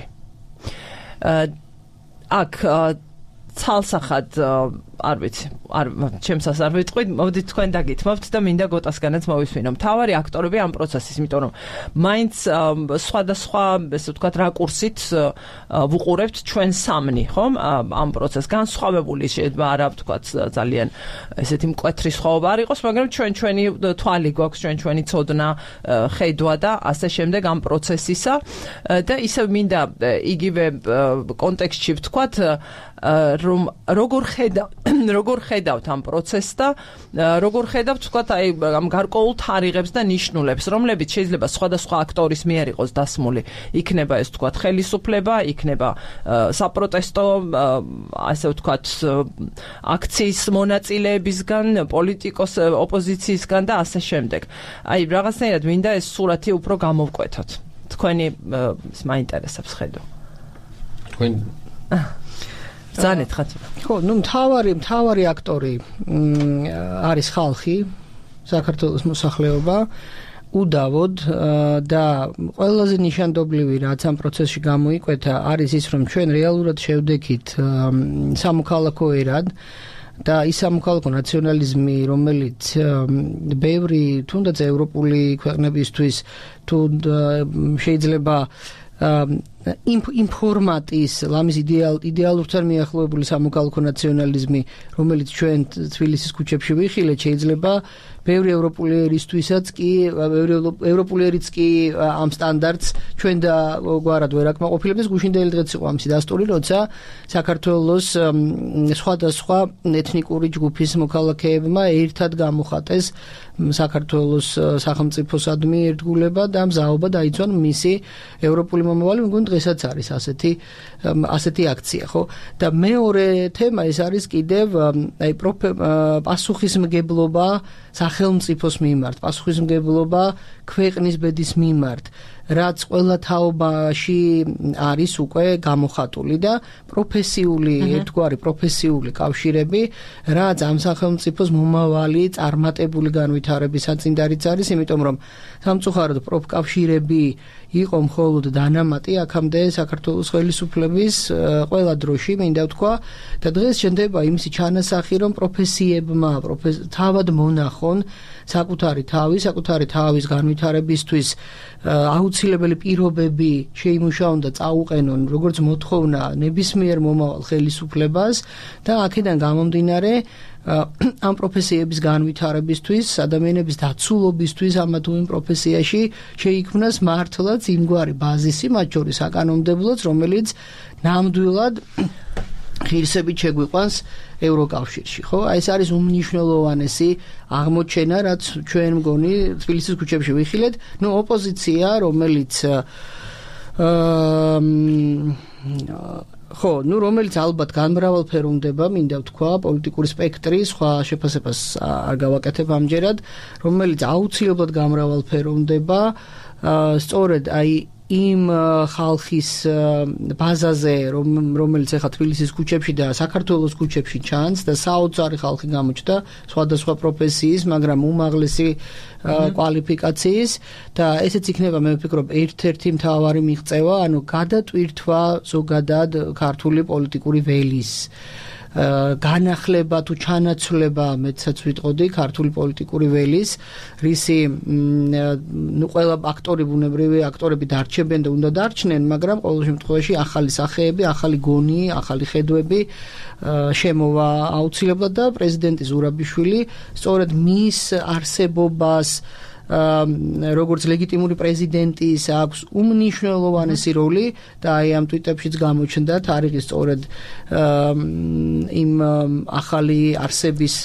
აქ ცალსახად არ ვიცი, არ ჩემსას არ ვიტყვი, მოდით თქვენ დაგითმობთ და მინდა გოტასგანაც მოვისმინო. მთავარი აქტორები ამ პროცესის, იმიტომ რომ მაინც სხვადასხვა, ესე ვთქვათ, რაკურსით ვუყურებთ ჩვენ სამნი, ხომ? ამ პროცესს განსხვავებული შეიძლება არა ვთქვათ ძალიან ესეთი მკვეთრი სხვაობა არ იყოს, მაგრამ ჩვენ ჩვენი თვალი გვაქვს, ჩვენ ჩვენი ცოდნა, ხედვა და ასე შემდეგ ამ პროცესისა და ისე მინდა იგივე კონტექსტში ვთქვათ, რომ როგორ ხედავ როგორ ხედავთ ამ პროცესს და როგორ ხედავთ ვთქვათ აი ამ გარკვეულ თარიღებს და ნიშნულებს, რომლებიც შეიძლება სხვადასხვა აქტორის მიერ იყოს დასმული. იქნება ეს ვთქვათ ხელისუფლება, იქნება საპროტესტო, ასე ვთქვათ აქციის მონაწილეებისგან, პოლიტიკოს ოპოზიციისგან და ასე შემდეგ. აი რაღაცნაირად მინდა ეს სურათი უფრო გამოვკვეთოთ. თქვენი მაინტერესებს ხედვა. თქვენ ზანეთ ხათუნა. ხო, ნუ მთავარი მთავარი აქტორი არის ხალხი, საქართველოს მოსახლეობა, უდავოდ და ყველაზე ნიშანდობლივი რაც ამ პროცესში გამოიკვეთა არის ის, რომ ჩვენ რეალურად შევდექით სამოქალაქო ერად და ის სამოქალაქო ნაციონალიზმი, რომელიც ბევრი თუნდაც ევროპული ქვეყნებისთვის თუ შეიძლება იმ ფორმატის ლამის იდეალ იდეალურთან მიახლოებული სამოქალაქო ნაციონალიზმი, რომელიც ჩვენ თბილისის ქუჩებში ვიხილეთ, შეიძლება ბევრი ევროპულიერისთვისაც კი ევროპულიერიც კი ამ სტანდარტს ჩვენ და გვარად ვერ აკმაყოფილებდეს. გუშინდელი დღეც იყო ამისი დასტური, როცა საქართველოს სხვადასხვა ეთნიკური ჯგუფის მოქალაქეებმა ერთად გამოხატეს საქართველოს სახელმწიფოსადმი ერთგულება და მზაობა დაიცვან მისი ევროპული მომავალი. მგონი დღესაც არის ასეთი ასეთი აქცია, ხო? და მეორე თემა ეს არის კიდევ აი პასუხისმგებლობა სახელმწიფოს მიმართ, პასუხისმგებლობა ქვეყნის ბედის მიმართ, რაც ყველა თაობაში არის უკვე გამოხატული და პროფესიული, ერთგვარი პროფესიული კავშირები, რაც ამ სახელმწიფოს მომავალი წარმატებული განვითარების საწინდარიც არის, იმიტომ რომ სამწუხაროდ პროფკავშირები იყო მხოლოდ დანამატი აქამდე საქართველოს ხელისუფლების ყველა დროში, მინდა ვთქვა, და დღეს შენდება იმისი ჩანასახი, რომ პროფესიებმა თავად მონახონ საკუთარი თავი, საკუთარი თავის განვითარებისთვის აუცილებელი პირობები შეიმუშაონ და წაუყენონ როგორც მოთხოვნა ნებისმიერ მომავალ ხელისუფლებას და აქედან გამომდინარე ამ პროფესიების განვითარებისთვის, ადამიანების დაცულობისთვის ამა თუ იმ პროფესიაში შეიქმნას მართლაც იმგვარი ბაზისი, მათ შორის საკანონმდებლოც, რომელიც ნამდვილად ღირსებით შეგვიყვანს ევროკავშირში, ხო? აი ეს არის უმნიშვნელოვანესი აღმოჩენა, რაც ჩვენ მგონი თბილისის ქუჩებში ვიხილეთ. ნუ ოპოზიცია, რომელიც აა ხო, ნუ რომელიც ალბათ განმრავალფეროვნება, მინდა ვთქვა, პოლიტიკური სპექტრი, სხვა შეფასებას არ გავაკეთებ ამჯერად, რომელიც აუცილებლად განმრავალფეროვნება, სწორედ აი იმ ხალხის ბაზაზე, რომელიც ახლა თბილისის ქუჩებში და საქართველოს ქუჩებში ჩანს და საოცარი ხალხი გამოჩნდა სხვადასხვა პროფესიის, მაგრამ უმაღლესი კვალიფიკაციის და ესეც იქნება მე ვფიქრობ ერთ-ერთი მთავარი მიღწევა, ანუ გადატვირთვა ზოგადად ქართული პოლიტიკური ველის განახლება თუ ჩანაცვლება მეცაც ვიტყოდი ქართული პოლიტიკური ველის რისი ნუ ყველა აქტორი ბუნებრივი აქტორები დარჩებენ და უნდა დარჩნენ მაგრამ ყოველ შემთხვევაში ახალი სახეები ახალი გონი ახალი ხედვები შემოვა აუცილებლად და პრეზიდენტი ზურაბიშვილი სწორედ მის არსებობას როგორც ლეგიტიმური პრეზიდენტის აქვს უმნიშვნელოვანესი როლი და აი ამ ტვიტებშიც გამოჩნდა თარიღი სწორედ იმ ახალი არსების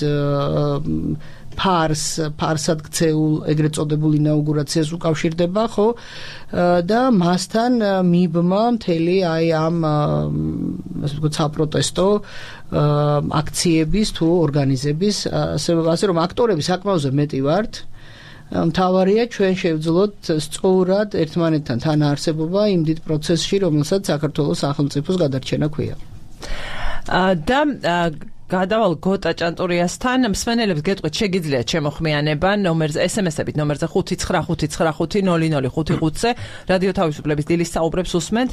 ფარს ფარსად ქცეულ ეგრეთ წოდებულ ინაუგურაციას უკავშირდება ხო და მასთან მიბმა მთელი აი ამ ასე ვთქვათ საპროტესტო აქციების თუ ორგანიზების ასე რომ აქტორები საკმაოზე მეტი ვართ მთავარია ჩვენ შევძლოთ სწორად ერთმანეთთან თანაარსებობა იმ დიდ პროცესში, რომელსაც საქართველოს სახელმწიფოს გადარჩენა ქვია. და გადავალ გოტა ჭანტურიასთან მსმენელებს გეტყვით შეგიძლიათ შემოხმიანება ნომერზე ესემესებით ნომერზე ხუთი ცხრა ხუთი ცხრა ხუთი ნული ნული ხუთი ხუთზე რადიო თავისუფლების დილის საუბრებს უსმენთ.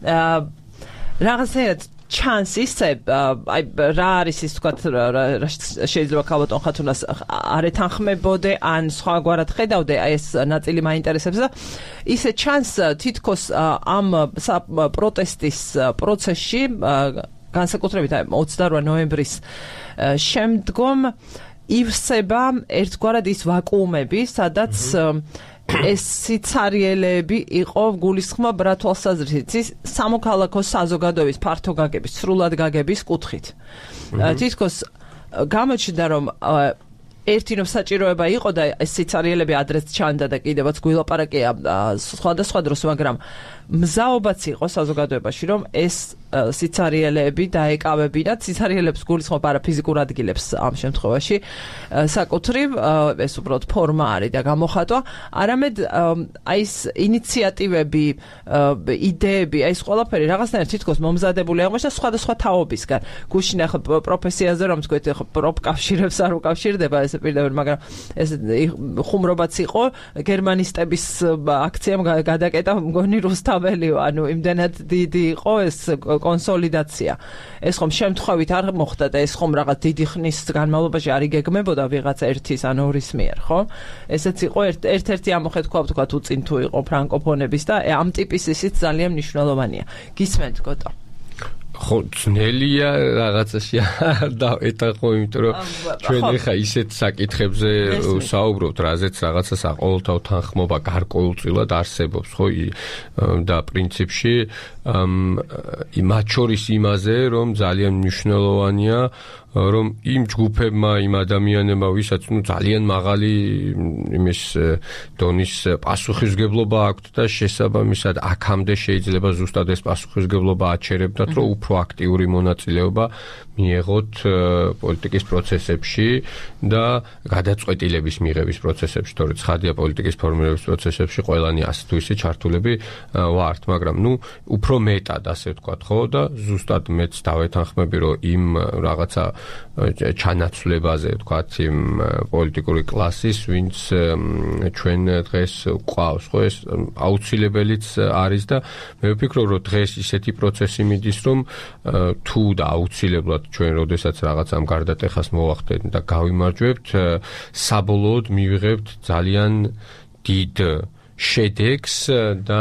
რაღაცნაირად ჩანს ისე აი რა არის ის თქვა შეიძლება ქალბატონ ხათუნას არ ეთანხმებოდე ან სხვაგვარად ხედავდე აი ეს ნაწილი მაინტერესებს და ისე ჩანს თითქოს ამ პროტესტის პროცესში განსაკუთრებით აი ოცდაორი ნოემბრის შემდგომ ივსება ერთგვარად ის ვაკუუმები სადაც ეს სიცარიელეები იყო გულისხმობ რა თვალსაზრისით ის სამოქალაქო საზოგადოების ფართო გაგების, სრულად გაგების კუთხით. თითქოს გამოჩნდა რომ ერთი რომ საჭიროება იყო და ეს სიცარიელები ადრეც ჩანდა და კიდევაც გვილაპარაკია სხვადასხვა დროს, მაგრამ მზაობაც იყო საზოგადოებაში რომ ეს სიცარიელეები დაეკავებინათ სიცარიელებს გულისხმობ არა ფიზიკურ ადგილებს ამ შემთხვევაში საკუთრივ ეს უბრალოდ ფორმა არის და გამოხატვა არამედ აი ეს ინიციატივები იდეები აი ეს ყველაფერი რაღაცნაირად თითქოს მომზადებული აღმოჩნდა სხვადასხვა თაობისგან გუშინ ახლა პროფესიაზე რომ თქვით ახლა პროფკავშირებს არ უკავშირდება ეს პირდაპირ მაგრამ ეს ხუმრობაც იყო გერმანისტების აქციამ გადაკეტა მგონი რუსთაველიო ანუ იმდენად დიდი იყო ეს კონსოლიდაცია. ეს ხომ შემთხვევით არ მოხდა და ეს ხომ რაღაც დიდი ხნის განმავლობაში არ იგეგმებოდა ვიღაცა ერთის ან ორის მიერ, ხო? ესეც იყო ერთ-ერთი ამოხეთქვა თქვა თუ წინ თუ იყო ფრანკოფონების და ამ ტიპის ისიც ძალიან მნიშვნელოვანია. გისმენთ გოტო? ხო, ძნელია რაღაცაში და ეტახო, იმიტომ რომ ჩვენ ახლა ისეთ საკითხებზე საუბრობთ, რაზეც რაღაცა საყოველთაო თანხმობა გარკვეულწილად არსებობს, ხო? და პრინციპში მათ შორის იმაზე, რომ ძალიან მნიშვნელოვანია რომ იმ ჯგუფებმა, იმ ადამიანებმა, ვისაც ნუ ძალიან მაღალი იმის დონის პასუხისმგებლობა აქვთ და შესაბამისად აქამდე შეიძლება ზუსტად ეს პასუხისმგებლობა აჩერებდათ, რომ უფრო აქტიური მონაწილეობა მიეღოთ პოლიტიკის პროცესებში და გადაწყვეტილების მიღების პროცესებში, თორე ცხადია პოლიტიკის ფორმირების პროცესებში ყველანი ასე თუ ისე ჩართულები ვართ, მაგრამ ნუ უფრო მეტად ასე ვთქვათ, ხო და ზუსტად მეც დავეთანხმები, რომ იმ რაღაცა ჩანაცვლებაზე ვთქვათ იმ პოლიტიკური კლასის, ვინც ჩვენ დღეს გვყავს, ხო ეს აუცილებელიც არის და მე ვფიქრობ, რომ დღეს ისეთი პროცესი მიდის, რომ თუ და აუცილებლად ჩვენ როდესაც რაღაც ამ გარდატეხას მოვახდეთ და გავიმარჯვებთ, საბოლოოდ მივიღებთ ძალიან დიდ შედეგს და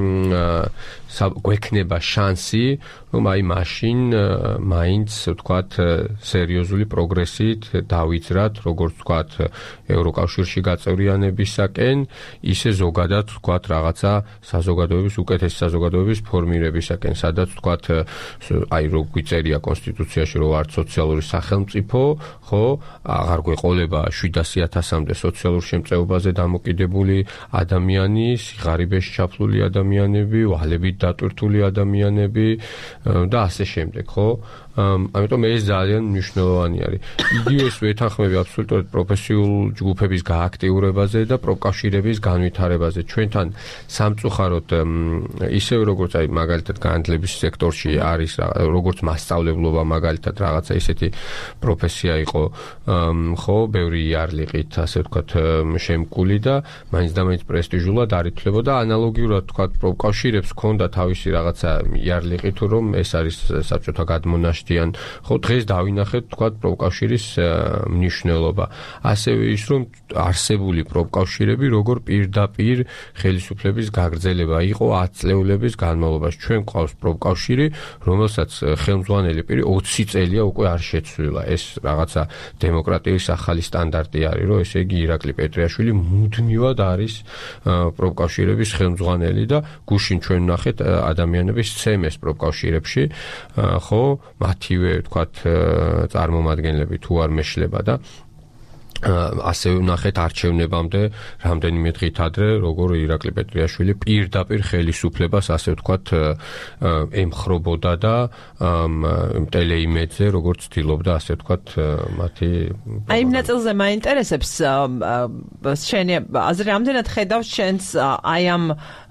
გვექნება შანსი, რომ აი მაშინ მაინც ვთქვათ სერიოზული პროგრესით დავიძრათ, როგორც ვთქვათ ევროკავშირში გაწევრიანებისაკენ, ისე ზოგადად ვთქვათ რაღაცა საზოგადოების უკეთესი საზოგადოების ფორმირებისაკენ, სადაც ვთქვათ აი რო გვიწერია კონსტიტუციაში, რომ ვართ სოციალური სახელმწიფო, ხო, აღარ გვეყოლება შვიდასი ათასამდე სოციალურ შემწეობაზე დამოკიდებული ადამიანი, სიღარიბეში ჩაფლული ადამიანები, ვალებით დატვირთული ადამიანები და ასე შემდეგ, ხო? ამიტომ ეს ძალიან მნიშვნელოვანი არის. იგივეს ვეთანხმები აბსოლუტურად პროფესიულ ჯგუფების გააქტიურებაზე და პროფკავშირების განვითარებაზე. ჩვენთან სამწუხაროდ ისევ როგორც აი მაგალითად განათლების სექტორში არის როგორც მასწავლებლობა მაგალითად რაღაცა ისეთი პროფესია იყო ხო ბევრი იარლიყით ასე ვთქვათ შემკული და მაინც და მაინც პრესტიჟულად არ ითვლებოდა ანალოგიურად ვთქვათ პროფკავშირებს ჰქონდა თავისი რაღაცა იარლიყი თუ რომ ეს არის საბჭოთა გადმონაშთიან ხო დღეს დავინახეთ ვთქვათ პროფკავშირის მნიშვნელობა ასევე ის რომ არსებული პროფკავშირები როგორ პირდაპირ ხელისუფლების გაგრძელება იყო ათ წლეულების განმავლობაში ჩვენ გვყავს პროფკავშირი რომელსაც ხელმძღვანელი პირი ოცი წელია უკვე არ შეცვლილა ეს რაღაცა დემოკრატიის ახალი სტანდარტი არის რომ ესე იგი ირაკლი პეტრიაშვილი მუდმივად არის პროფკავშირების ხელმძღვანელი და გუშინ ჩვენ ნახეთ ადამიანების ცემეს პროფკავშირებში ხო მათივე ვთქვათ წარმომადგენლები თუ არ მეშლება და ასევე ნახეთ არჩევნებამდე რამდენიმე დღით ადრე როგორ ირაკლი პეტრიაშვილი პირდაპირ ხელისუფლებას ასე ვთქვათ ემხრობოდა და ტელეიმედზე როგორც ცდილობდა ასე ვთქვათ მათი აი იმ ნაწილზე მაინტერესებს შენი აზრი რამდენად ხედავს შენს აი ამ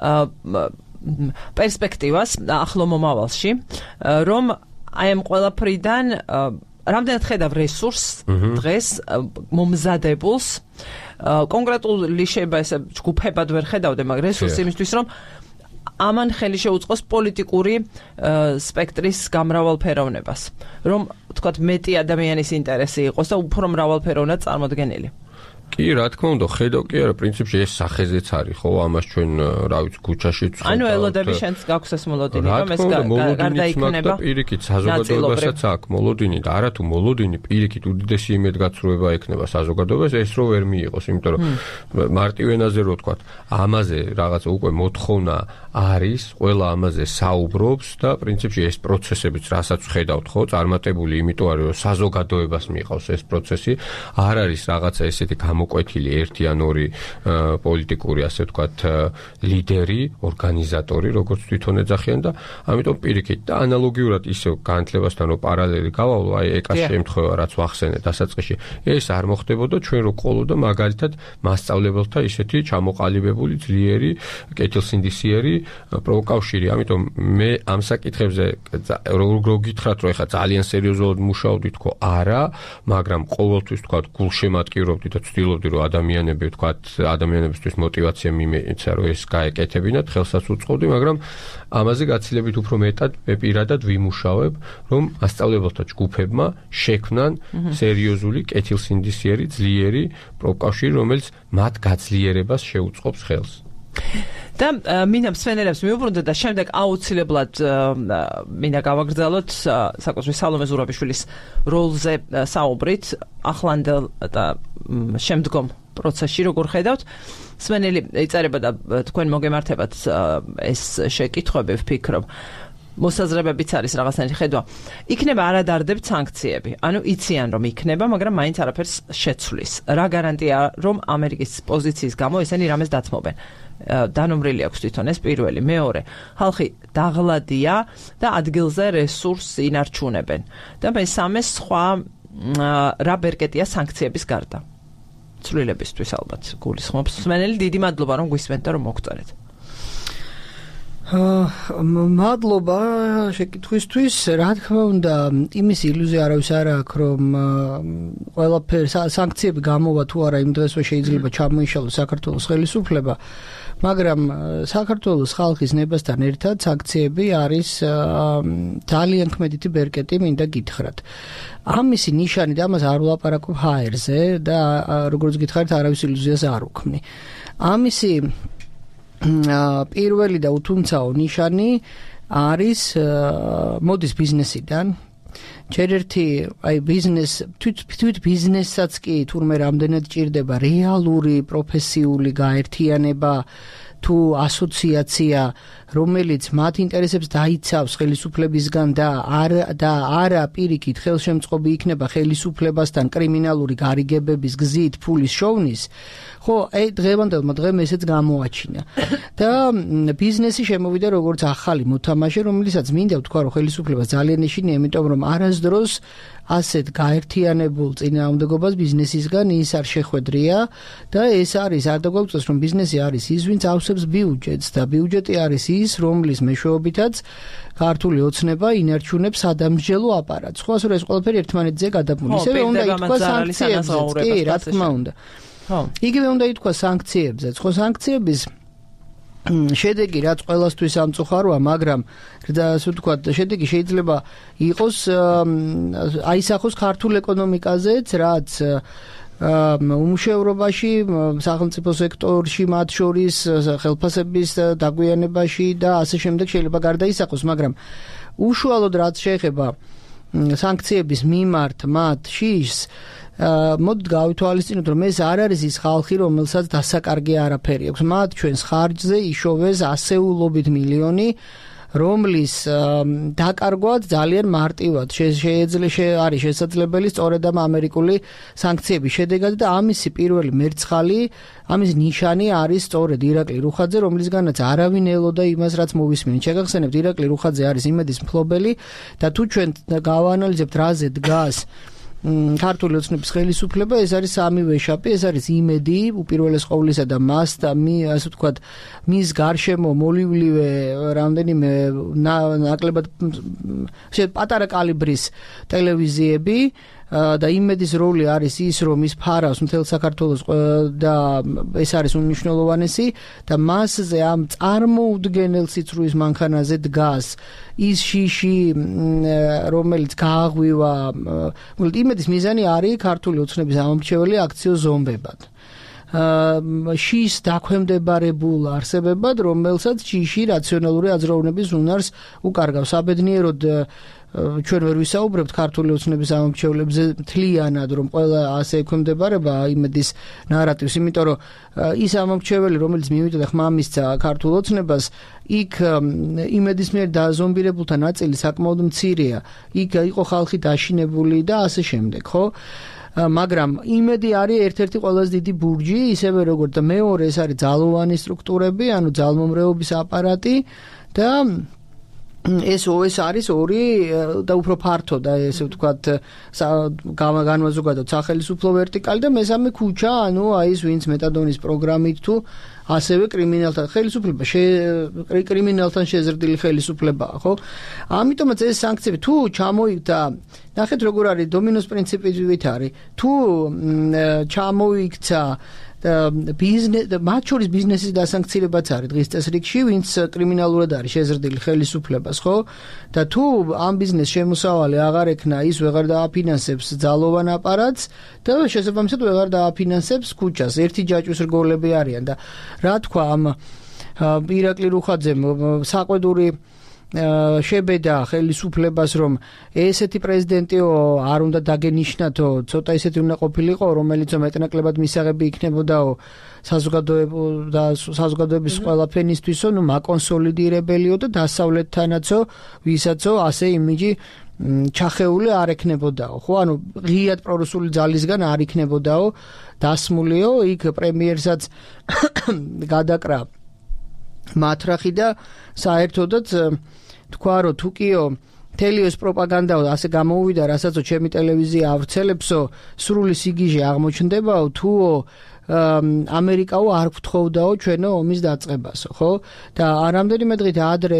პერსპექტივას ახლო მომავალში რომ აი ამ ყველაფრიდან რამდენად ხედავ რესურსს დღეს მომზადებულს კონკრეტული შეიძლება ესე ჯგუფებად ვერ ხედავდე მაგ რესურსს იმისთვის რომ ამან ხელი შეუწყოს პოლიტიკური სპექტრის გამრავალფეროვნებას რომ თქვათ მეტი ადამიანის ინტერესი იყოს და უფრო მრავალფეროვნად წარმოდგენილი კი, რა თქმა უნდა, ხედავ კი არა, პრინციპში ეს სახეზეც არის, ხო, ამას ჩვენ, რა ვიცი, ქუჩაში ვცხოვრობთ. ანუ ელოდები შენს გაქვს ეს მოლოდინი, რომ ეს გარდაიქმნება. პირიქით საზოგადოებასაც აქვს მოლოდინი და არათუ მოლოდინი პირიქით უდიდესი იმედგაცრუება ექნება საზოგადოებას, ეს რო ვერ მიიღოს, იმიტომ რომ მარტივ ენაზე რო ვთქვათ, ამაზე რაღაც უკვე მოთხოვნა არის, ყველა ამაზე საუბრობს და პრინციპში ეს პროცესებიც, რასაც ვხედავთ, ხო, წარმატებული, იმიტომ არის, რომ საზოგადოებას მიიღავს ეს პროცესი, არ არის რაღაცა ესეთი გამოკვეთილი ერთი ან ორი პოლიტიკური ასე ვთქვათ ლიდერი, ორგანიზატორი, როგორც თვითონ ეძახიან და ამიტომ პირიქით და ანალოგიურად ისევ განათლებასთან რო პარალელი გავავლო, აი ეკას შემთხვევა რაც ვახსენე დასაწყისში, ეს არ მოხდებოდა ჩვენ რო ყოლოდა მაგალითად მასწავლებელთა ისეთი ჩამოყალიბებული ძლიერი კეთილსინდისიერი პროკავშირი, ამიტომ მე ამ საკითხებზე რო გითხრათ რომ ეხა ძალიან სერიოზულად მუშაობდით თქო არა, მაგრამ ყოველთვის ვთქვათ გულშემატკივრობდით და ვცდილობდი რომ ადამიანები ვთქვათ ადამიანებისთვის мотиваცია მიმეცა რომ ეს გაეკეთებინათ, ხელსაც უწყობდი, მაგრამ ამაზე გაცილებით უფრო მეტად მე პირადად ვიმუშავებ, რომ მასწავლებელთა ჯგუფებმა შექმნან სერიოზული კეთილსინდისიერი ძლიერი პროკავშირი, რომელიც მათ გაძლიერებას შეუწყობს ხელს. და მინდა მსმენელებს მიუბრუნდეთ და შემდეგ აუცილებლად მინდა გავაგრძელოთ საკუთრივ სალომე ზურაბიშვილის როლზე საუბრით ახლანდელ და შემდგომ პროცესში როგორ ხედავთ მსმენელი იწერება და თქვენ მოგემართებათ ეს შეკითხვები ვფიქრობ მოსაზრებებიც არის რაღაცნაირი ხედვა იქნება არადარდებ სანქციები ანუ იციან რომ იქნება მაგრამ მაინც არაფერს შეცვლის რა გარანტია რომ ამერიკის პოზიციის გამო ესენი რამეს დათმობენ დანომრილი აქვს თვითონ ეს პირველი მეორე ხალხი დაღლადია და ადგილზე რესურსს ინარჩუნებენ და მესამე სხვა რა ბერკეტია სანქციების გარდა ცვლილებისთვის ალბათ გულისხმობს მსმენელი დიდი მადლობა რომ გვისმენთ და რომ მოგწერეთ მადლობა შეკითხვისთვის რა თქმა უნდა იმის ილუზია არავის არ აქვს რომ ყველაფერი სანქციები გამოვა თუ არა იმ დღესვე შეიძლება ჩამოიშალოს საქართველოს ხელისუფლება მაგრამ საქართველოს ხალხის ნებასთან ერთად სანქციები არის ძალიან ქმედითი ბერკეტი მინდა გითხრათ ამისი ნიშანი და ამას არ ვლაპარაკობ ჰაერზე და როგორც გითხარით არავის ილუზიას არ ვქმნი ამისი პირველი და უთუმცაო ნიშანი არის მოდის ბიზნესიდან ჯერ ერთი აი ბიზნეს თვით თვით ბიზნესაც კი თურმე რამდენად ჭირდება რეალური პროფესიული გაერთიანება თუ ასოციაცია, რომელიც მათ ინტერესებს დაიცავს ხელისუფლებისგან და არ და არა პირიქით ხელშემწყობი იქნება ხელისუფლებასთან კრიმინალური გარიგებების გზით ფულის შოვნის, ხო, აი დღევანდელმა დღემ ესეც გამოაჩინა. და ბიზნესი შემოვიდა როგორც ახალი მოთამაშე, რომელიცაც მინდა ვთქვა, რომ ხელისუფლებას ძალიან ეშინია, იმიტომ რომ არასდროს ასეთ გაერთიანებულ წინააღმდეგობას ბიზნესისგან ის არ შეხვედრია და ეს არის არ დაგვაუწევს რომ ბიზნესი არის ის ვინც ავსებს ბიუჯეტს და ბიუჯეტი არის ის რომლის მეშვეობითაც ქართული ოცნება ინარჩუნებს სადამსჯელო აპარატს. ხო, ასე რომ ეს ყველაფერი ერთმანეთზე გადაბმული. ისევე უნდა ითქვა სანქციებზეც, კი, რა თქმა უნდა. ხო. იგივე უნდა ითქვა სანქციებზეც. ხო, სანქციების შედეგი რაც ყველასთვის ამწუხაროა, მაგრამ ასე ვთქვათ, შედეგი შეიძლება იყოს აისახოს ქართულ ეკონომიკაზეც, რაც უმუშევრობაში, სახელმწიფო სექტორში, მათ შორის ხელფასების დაგვიანებაში და ასე შემდეგ შეიძლება გარდაისახოს, მაგრამ უშუალოდ რაც შეეხება სანქციების მიმართ მათ შიშს მოდით გავითვალისწინოთ, რომ ეს არ არის ის ხალხი, რომელსაც დასაკარგი არაფერი აქვს. მათ ჩვენს ხარჯზე იშოვეს ასეულობით მილიონი, რომლის დაკარგვად ძალიან მარტივად შეიძლება არის შესაძლებელი სწორედ ამ ამერიკული სანქციების შედეგად და ამისი პირველი მერცხალი, ამის ნიშანი არის სწორედ ირაკლი რუხაძე, რომლისგანაც არავინ ელოდა იმას, რაც მოვისმინეთ. შეგახსენებთ, ირაკლი რუხაძე არის იმედის მფლობელი და თუ ჩვენ გავაანალიზებთ, რაზე დგას ქართული ოცნების ხელისუფლება, ეს არის სამივე შაპი, ეს არის იმედი უპირველეს ყოვლისა და მას და ასე ვთქვათ, მის გარშემო მოლივლივე რამდენიმე ნაკლებად პატარა კალიბრის ტელევიზიები და იმედის როლი არის ის, რომ ის ფარავს მთელ საქართველოს და ეს არის უმნიშვნელოვანესი და მასზე ამ წარმოუდგენელ სიცრუის მანქანაზე დგას ის შიში, რომელიც გააღვივა, იმედის მიზანი არის ქართული ოცნების ამომრჩეველი აქციო ზომბებად. შიშს დაქვემდებარებულ არსებებად, რომელსაც შიში რაციონალური აზროვნების უნარს უკარგავს. საბედნიეროდ ჩვენ ვერ ვისაუბრებთ ქართული ოცნების ამომრჩევლებზე მთლიანად, რომ ყველა ასე ექვემდებარება იმედის ნარატივს, იმიტომ რომ ის ამომრჩეველი, რომელიც მივიდა და ხმა მისცა ქართულ ოცნებას, იქ იმედის მიერ დაზომბირებულთა ნაწილი საკმაოდ მცირეა. იქ იყო ხალხი დაშინებული და ასე შემდეგ, ხო? მაგრამ იმედი არის ერთ-ერთი ყველაზე დიდი ბურჯი, ისევე როგორც და მეორე ეს არის ძალოვანი სტრუქტურები, ანუ ძალმომრეობის აპარატი და ეს ეს არის ორი და უფრო ფართო და ესე ვთქვათ განმაზოგადოთ სახელმწიფო ვერტიკალი და მესამე ქუჩა, ანუ აი ეს ვინც მეტადონის პროგრამით თუ ასევე კრიმინალთან ხელისუფლება, კრიმინალთან შეზრდილი ხელისუფლებაა, ხო? ამიტომაც ეს სანქციები თუ ჩამოიგდა, ნახეთ როგორ არის დომინოს პრინციპით არის, თუ ჩამოიქცა ბიზნეს მათ შორის ბიზნესის დასანქცირებაც არის დღის წესრიგში, ვინც კრიმინალურად არის შეზრდილი ხელისუფლებას, ხო? და თუ ამ ბიზნეს შემოსავალი აღარ ექნა, ის ვეღარ დააფინანსებს ძალოვან აპარატს და შესაბამისად ვეღარ დააფინანსებს ქუჩას. ერთი ჯაჭვის რგოლები არიან და რა თქვა ამ ირაკლი რუხაძემ საყვედური შებედა ხელისუფლებას, რომ ესეთი პრეზიდენტიო არ უნდა დაგენიშნათო, ცოტა ისეთი უნდა ყოფილიყო, რომელიც მეტნაკლებად მისაღები იქნებოდაო საზოგადოების ყველა ფენისთვისო, ნუ მაკონსოლიდირებელიო და დასავლეთთანაცო, ვისაცო ასე იმიჯი ჩახეული არ ექნებოდაო, ხო? ანუ ღიად პრორუსული ძალისგან არ იქნებოდაო დასმულიო, იქ პრემიერსაც გადაკრა მათრახი და საერთოდაც თქვა, რომ თუკიო თელიოს პროპაგანდაო ასე გამოუვიდა, რასაც ჩემი ტელევიზია ავრცელებსო, სრული სიგიჟე აღმოჩნდებაო, თუო ამერიკაო არ გთხოვდაო ჩვენო ომის დაწყებასო, ხო? და რამდენიმე დღით ადრე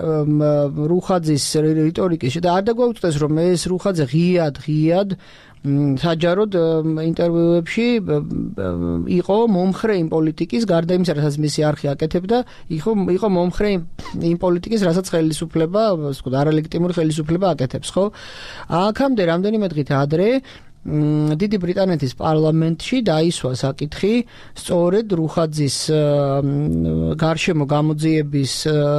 რუხაძის რიტორიკის და არ დაგვაუწყდეს, რომ ეს რუხაძე ღიად ღიად საჯაროდ ინტერვიუებში იყო მომხრე იმ პოლიტიკის, გარდა იმისა, რასაც მისი არხი აკეთებდა, იყო იყო მომხრე იმ პოლიტიკის, რასაც ხელისუფლება, ვთქვათ, არალეგიტიმური ხელისუფლება აკეთებს, ხო? აქამდე რამდენიმე დღით ადრე დიდი ბრიტანეთის პარლამენტში დაისვა საკითხი სწორედ რუხაძის გარშემო გამოძიების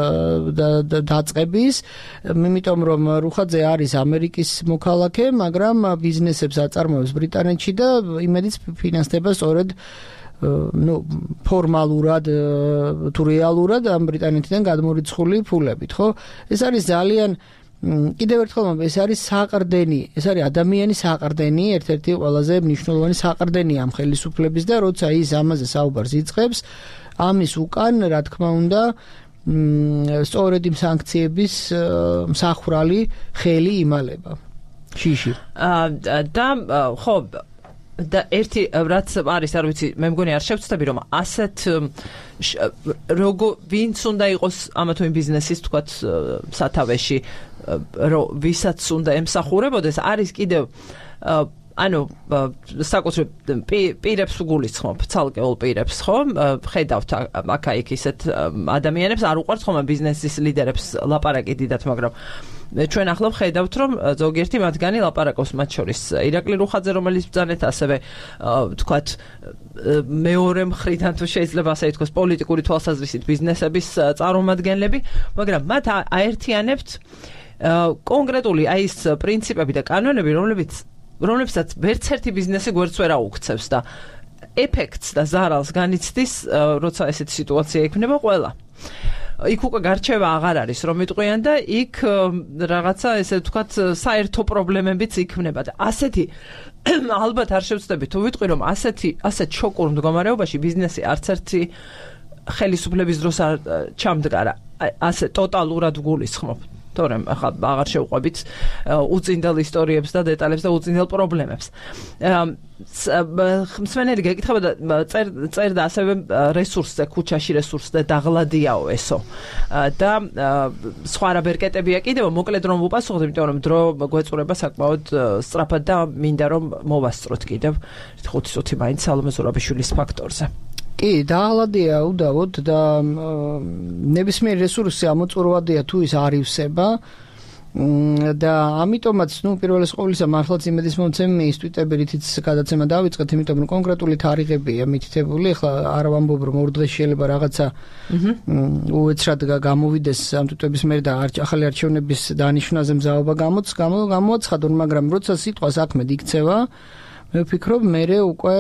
დაწყების, იმიტომ რომ რუხაძე არის ამერიკის მოქალაქე, მაგრამ ბიზნესებს აწარმოებს ბრიტანეთში და იმედიც ფინანსდება სწორედ ну ფორმალურად თუ რეალურად ამ ბრიტანეთიდან გადმორიცხული ფულებით, ხო? ეს არის ძალიან კიდევ ერთხელ მომბე, ეს არის საყრდენი, ეს არის ადამიანის საყრდენი, ერთ-ერთი ყველაზე მნიშვნელოვანი საყრდენი ამ ხელისუფლების და როცა ის ამაზე საუბარს იწყებს, ამის უკან, რა თქმა უნდა, სწორედ იმ სანქციების მსახვრალი ხელი იმალება. შიში. და ხო და ერთი რაც არის არ ვიცი მე მგონი არ შევწდები რომ ასეთ როგორ ვინც უნდა იყოს ამა თუ იმ ბიზნესის თქვათ სათავეში რომ ვისაც უნდა ემსახურებოდეს არის კიდევ ანუ საკუთრებ პირებს გულისხმობ ცალკეულ პირებს ხო ხედავთ აქა-იქ ისეთ ადამიანებს არ უყვართ ხომ ბიზნესის ლიდერებს ლაპარაკი დიდათ მაგრამ ჩვენ ახლა ვხედავთ რომ ზოგიერთი მათგანი ლაპარაკობს მათ შორის ირაკლი რუხაძე რომელიც ბრძანეთ ასევე თქვათ მეორე მხრიდან თუ შეიძლება ასე ითქვას პოლიტიკური თვალსაზრისით ბიზნესების წარმომადგენლები მაგრამ მათ აერთიანებთ კონკრეტული აი ეს პრინციპები და კანონები რომლებიც რომლებსაც ვერც ერთი ბიზნესი გვერდს ვერ აუქცევს და ეფექტს და ზარალს განიცდის როცა ესეთი სიტუაცია იქნება ყველა იქ უკვე გარჩევა აღარ არის რომ იტყვიან და იქ რაღაცა ესე ვთქვათ საერთო პრობლემებიც იქმნება და ასეთი ალბათ არ შევწდები თუ ვიტყვი რომ ასეთი ასეთ შოკურ მდგომარეობაში ბიზნესი არც ერთი ხელისუფლების დროს არ ჩამდგარა ასე ტოტალურად გულისხმობ თორემ ახლა აღარ შევყვებით უწინდელ ისტორიებს და დეტალებს და უწინდელ პრობლემებს. მსმენელი გეკითხება და წერდა ასევე რესურსზე, ქუჩაში რესურსზე დაღლადიაო ესო. და სხვა რა ბერკეტებია კიდევ, მოკლედ რომ ვუპასუხოთ, იმიტომ რომ დრო გვეწურება საკმაოდ სწრაფად და მინდა რომ მოვასწროთ კიდევ ხუთი წუთი მაინც სალომე ზურაბიშვილის ფაქტორზე. კი, დააღლადია უდავოდ და ნებისმიერ რესურსი ამოწურვადია თუ ის არივსება და ამიტომაც, ну, პირველეს ყოვლისა მართლაც იმედის მომცემი ის ტვიტები რითიც გადაცემა დავიწყეთ, იმიტომ რომ კონკრეტული თარიღებია მითითებული, ახლა არ ვამბობ რომ ორ დღეს შეიძლება რაღაცა უეცრად გამოვიდეს ამ ტვიტების მიერ და ახალი არჩევნების დანიშვნაზე მზაობა გამოაცხადონ, მაგრამ როცა სიტყვა საქმედ იქცევა მე ვფიქრობ, მერე უკვე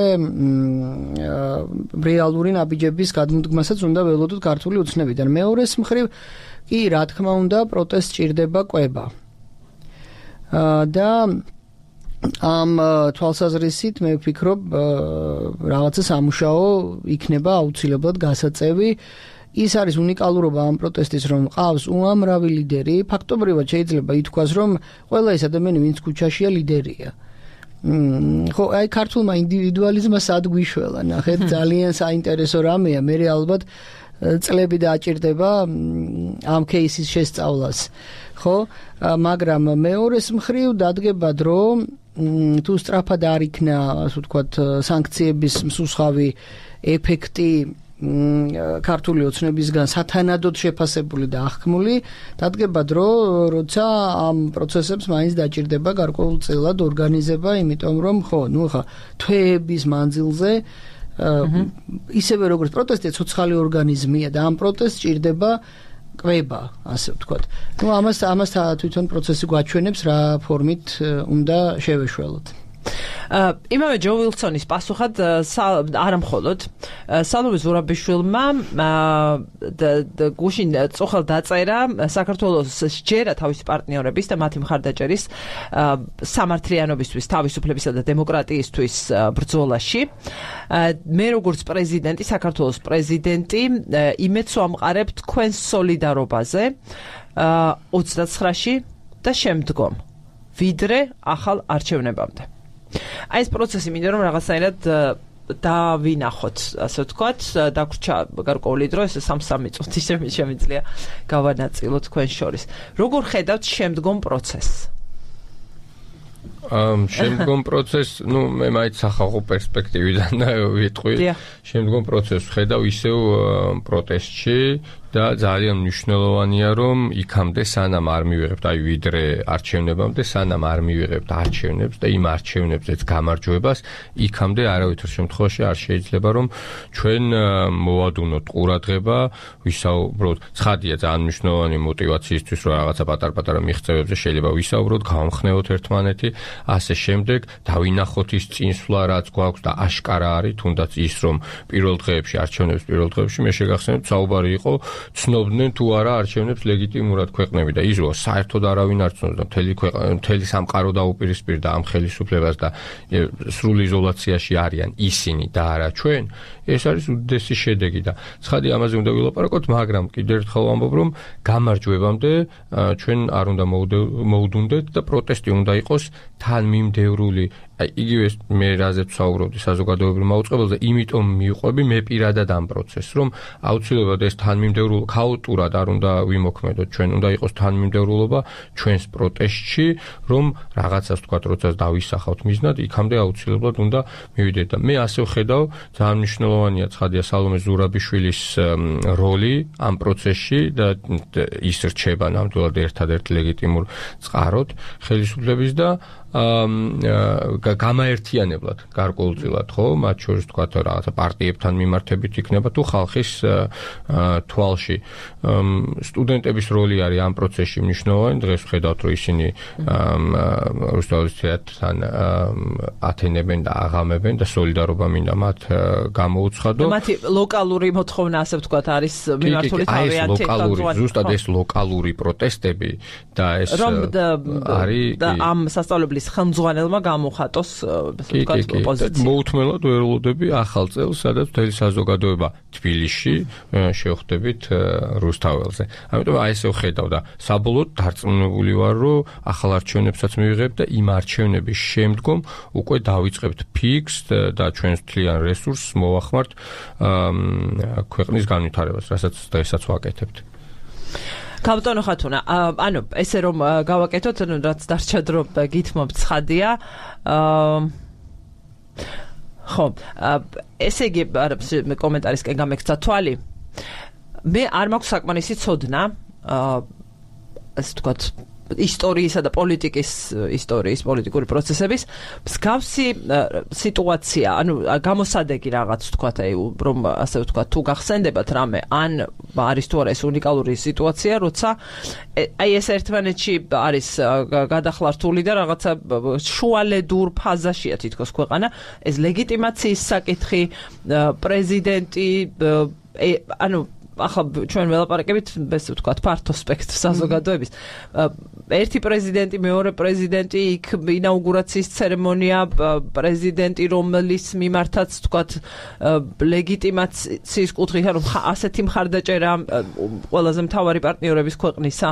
რეალური ნაბიჯების გადმოდგმასაც უნდა ველოდოთ ქართული ოცნებიდან. მეორეს მხრივ, კი, რა თქმა უნდა, პროტესტ ჭირდება კვება. და ამ თვალსაზრისით მე ვფიქრობ, რაღაცა სამუშაო იქნება აუცილებლად გასაწევი. ის არის უნიკალურობა ამ პროტესტის, რომ ყავს უამრავი ლიდერი, ფაქტობრივად შეიძლება ითქვას, რომ ყველა ეს ადამიანი, ვინც ქუჩაშია, ლიდერია. ხო, აი ქართულმა ინდივიდუალიზმმა სად გვიშველა, ნახეთ, ძალიან საინტერესო რამეა, მე ალბათ წლები დააჭირდება ამ кейსის შესწავლას. ხო, მაგრამ მეორეს მხრივ დადგება დრო, თუ სწრაფად არ იქნა, ასე ვთქვათ, სანქციების მსუსხავი ეფექტი ქართული ოცნებისგან სათანადოდ შეფასებული და აღქმული, დადგება დრო, როცა ამ პროცესებს მაინც დაჭირდება გარკვეულწილად ორგანიზება, იმიტომ რომ ხო, ნუ ხა თვეების მანძილზე ისევე როგორც პროტესტი ცოცხალი ორგანიზმია და ამ პროტესტს ჭირდება კვება, ასე ვთქვათ. ნუ ამას ამას თვითონ პროცესი გვაჩვენებს რა ფორმით უნდა შევეშველოთ. იმავე ჯო ვილსონის პასუხად არა მხოლოდ სალომე ზურაბიშვილმა გუშინ წუხელ დაწერა საქართველოს სჯერა თავისი პარტნიორების და მათი მხარდაჭერის სამართლიანობისთვის, თავისუფლებისა და დემოკრატიისთვის ბრძოლაში. მე როგორც პრეზიდენტი, საქართველოს პრეზიდენტი, იმედს ვამყარებ თქვენს სოლიდარობაზე ოცდაცხრაში და შემდგომ, ვიდრე ახალ არჩევნებამდე. აი ეს პროცესი მინდა რომ რაღაცნაირად დავინახოთ, ასე ვთქვათ, დაგვრჩა გარკვეული დრო, ეს სამ-სამი წუთი შემიძლია გავანაწილოთ თქვენ შორის. როგორ ხედავთ შემდგომ პროცესს? ამ შემდგომ პროცესს, ну, მე მაინც სახალხო პერსპექტივიდან ვიტყვი. შემდგომ პროცესს ხედავ ისევ პროტესტში და ძალიან მნიშვნელოვანია რომ იქამდე სანამ არ მივიღებთ აი ვიდრე არჩევნებამდე სანამ არ მივიღებთ არჩევნებს და იმ არჩევნებზეც გამარჯვებას იქამდე არავითარ შემთხვევაში არ შეიძლება რომ ჩვენ მოვადუნოთ ყურადღება ვისაუბროთ ცხადია ძალიან მნიშვნელოვანი мотиваციისთვის რომ რაღაცა პატარ-პატარა მიღწევებზე შეიძლება ვისაუბროთ გავხნევოთ ერთმანეთი ასე შემდეგ დავინახოთ ის წინსვლა რაც გვაქვს და აშკარა არის თუნდაც ის რომ პირველ დღეებში არჩევნების პირველ დღეებში მე შეგახსენებთ საუბარი იყო ცნობდნენ თუ არა არჩევნებს ლეგიტიმურად ქვეყნები და ის რომ საერთოდ არავინ არ ცნობდა მთელი მთელი სამყარო დაუპირისპირდა ამ ხელისუფლებას და სრულ იზოლაციაში არიან ისინი და არა ჩვენ ეს არის უდიდესი შედეგი და ცხადია ამაზე უნდა ვილაპარაკოთ მაგრამ კიდევ ერთხელ ვამბობ რომ გამარჯვებამდე ჩვენ არ უნდა მოუდუნდეთ და პროტესტი უნდა იყოს თანმიმდევრული იგივე მე რაზეც ვსაუბრობდი საზოგადოებრივ მაუწყებელზე იმიტომ მივყვები მე პირადად ამ პროცესს რომ აუცილებლად ეს თანმიმდევრულობა ქაოტურად არ უნდა ვიმოქმედოთ ჩვენ უნდა იყოს თანმიმდევრულობა ჩვენს პროტესტში რომ რაღაცას თქვათ როცა დავისახავთ მიზნად იქამდე აუცილებლად უნდა მივიდეთ და მე ასე ვხედავ ძალიან მნიშვნელოვანია ცხადია სალომე ზურაბიშვილის როლი ამ პროცესში და ის რჩება ნამდვილად ერთადერთ ლეგიტიმურ წყაროდ ხელისუფლების და გამაერთიანებლად გარკვეულწილად ხო მათ შორის თქვა რაღაცა პარტიებთან მიმართებით იქნება თუ ხალხის თვალში სტუდენტების როლი არის ამ პროცესში მნიშვნელოვანი დღეს ვხედავთ რომ ისინი რუსთავის თეატრთან ათენებენ და აღამებენ და სოლიდარობა მინდა მათ გამოუცხადო მათი ლოკალური მოთხოვნა ასე ვთქვათ არის მიმართული თავიანთი ლოკალური ზუსტად ეს ლოკალური პროტესტები და ეს არის და ამ სასწავლებლის ხელმძღვანელმა გამოხატოს ვთქვათ პოზიცია. მოუთმელად ველოდები ახალ წელს, სადაც მთელი საზოგადოება თბილისში შევხვდებით რუსთაველზე. ამიტომ აი ესე ვხედავ და საბოლოოდ დარწმუნებული ვარ, რომ ახალ არჩევნებსაც მივიღებ და იმ არჩევნების შემდგომ უკვე დავიწყებთ ფიქსს და ჩვენს მთლიან რესურსს მოვახმართ ქვეყნის განვითარებას, რასაც დღესაც ვაკეთებთ. კაპიტანო ხათუნა, ანუ ესე რომ გავაკეთოთ, რაც დარჩა დრო გითმობთ ცხადია. ხო, ესე იგი კომენტარისკენ გამექცა თვალი. მე არ მაქვს საკმარისი ცოდნა, ასე ვთქვათ, ისტორიისა და პოლიტიკის ისტორიის პოლიტიკური პროცესების მსგავსი სიტუაცია, ანუ გამოსადეგი რაღაც ვთქვათ, აი რომ ასე ვთქვათ, თუ გახსენდებათ რამე, ან არის თუ არა ეს უნიკალური სიტუაცია, როცა აი ეს ერთმანეთში არის გადახლართული და რაღაცა შუალედურ ფაზაშია თითქოს ქვეყანა, ეს ლეგიტიმაციის საკითხი, პრეზიდენტი, ანუ ახლა ჩვენ ველაპარაკებით ეს ვთქვათ ფართო სპექტრ საზოგადოების ერთი პრეზიდენტი მეორე პრეზიდენტი იქ ინაუგურაციის ცერემონია პრეზიდენტი რომლის მიმართაც ვთქვათ ლეგიტიმაციის კუთხით რომ ასეთი მხარდაჭერა ყველაზე მთავარი პარტნიორების ქვეყნისა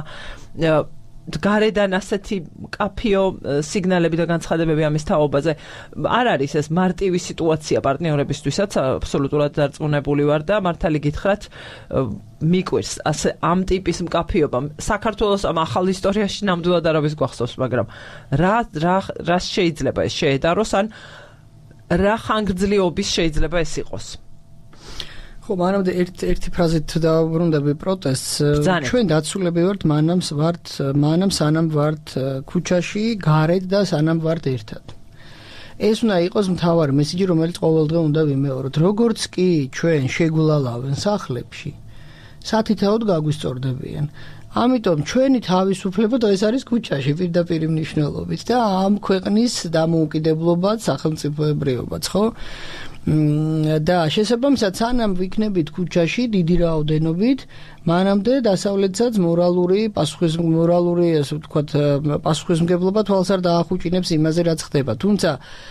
გარედან ასეთი კაფიო სიგნალები და განცხადებები ამის თაობაზე არ არის ეს მარტივი სიტუაცია პარტნიორებისთვისაც აბსოლუტურად დარწმუნებული ვარ და მართალი გითხრათ მიკვირს ასე ამ ტიპის მკაფიობა საქართველოს ამ ახალ ისტორიაში ნამდვილად არავის გვახსოვს მაგრამ რა რა რა შეიძლება ეს შეედაროს ან რა ხანგრძლივობის შეიძლება ეს იყოს ხო, მანამდე ერთ ერთი ფრაზით დავბრუნდები პროტესტს. ჩვენ დაცულები ვართ, მანამ ვართ, მანამ სანამ ვართ ქუჩაში, გარეთ და სანამ ვართ ერთად. ეს უნდა იყოს მთავარი მესიჯი, რომელიც ყოველდღე უნდა ვიმეოროთ. როგორც კი ჩვენ შეგვლალავენ სახლებში, სათითაოდ გაგვისწორდებიან. ამიტომ ჩვენი თავისუფლება დღეს არის ქუჩაში პირდაპირ მნიშვნელობით და ამ ქვეყნის დამოუკიდებლობაც, სახელმწიფოებრიობაც, ხო? და შესაბამისად სანამ ვიქნებით ქუჩაში დიდი რაოდენობით მანამდე დასავლეთსაც მორალური პასუხის მორალური ასე ვთქვათ პასუხისმგებლობა თვალს არ დაახუჭინებს იმაზე რაც ხდება თუმცა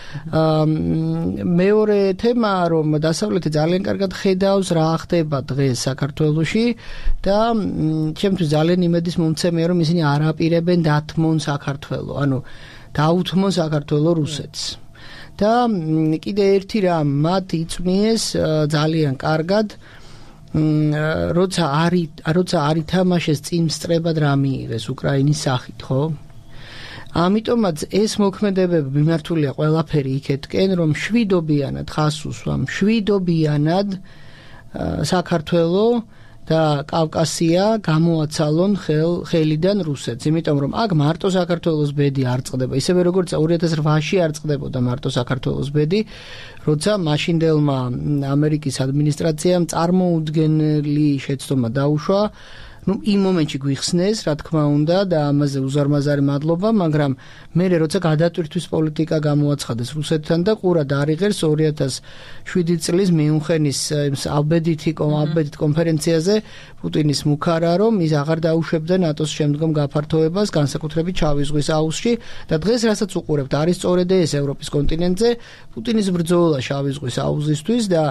მეორე თემა რომ დასავლეთი ძალიან კარგად ხედავს რა ხდება დღეს საქართველოში და ჩემთვის ძალიან იმედის მომცემია რომ ისინი არ აპირებენ დათმონ საქართველოს ანუ დაუთმონ საქართველოს რუსეთს და კიდე ერთი რამ მათ იწვნიეს ძალიან კარგად როცა არის როცა არ ითამაშეს წინ სწრებად რა მიიღეს უკრაინის სახით ხო ამიტომაც ეს მოქმედებები მიმართულია ყველაფერი იქეთკენ რომ შვიდობიანად ხას უსვამ შვიდობიანად საქართველოს და კავკასია გამოაცალონ ხელ ხელიდან რუსეთს, იმიტომ რომ აქ მარტო საქართველოს ბედი არ წყდება, ისევე როგორც ორი ათას რვაში არ წყდებოდა მარტო საქართველოს ბედი, როცა მაშინდელმა ამერიკის ადმინისტრაციამ წარმოუდგენელი შეცდომა დაუშვა, ну იმ მომენტში გვიხსნეს, რა თქმა უნდა და ამაზე უზარმაზარი მადლობა, მაგრამ მე როცა გადატვირთვის პოლიტიკა გამოაცხადეს რუსეთთან და ყურად არიღერს ორი ათას შვიდი წლის მიუნხენის ალბედითი ალბედით კონფერენციაზე პუტინის მუქარა, რომ ის აღარ დაუშვებდა ნატოს შემდგომ გაფართოებას, განსაკუთრებით შავი ზღვის აუზში და დღეს რასაც უყურებთ, არის სწორედ ეს ევროპის კონტინენტზე პუტინის ბრძოლა შავი ზღვის აუზისთვის და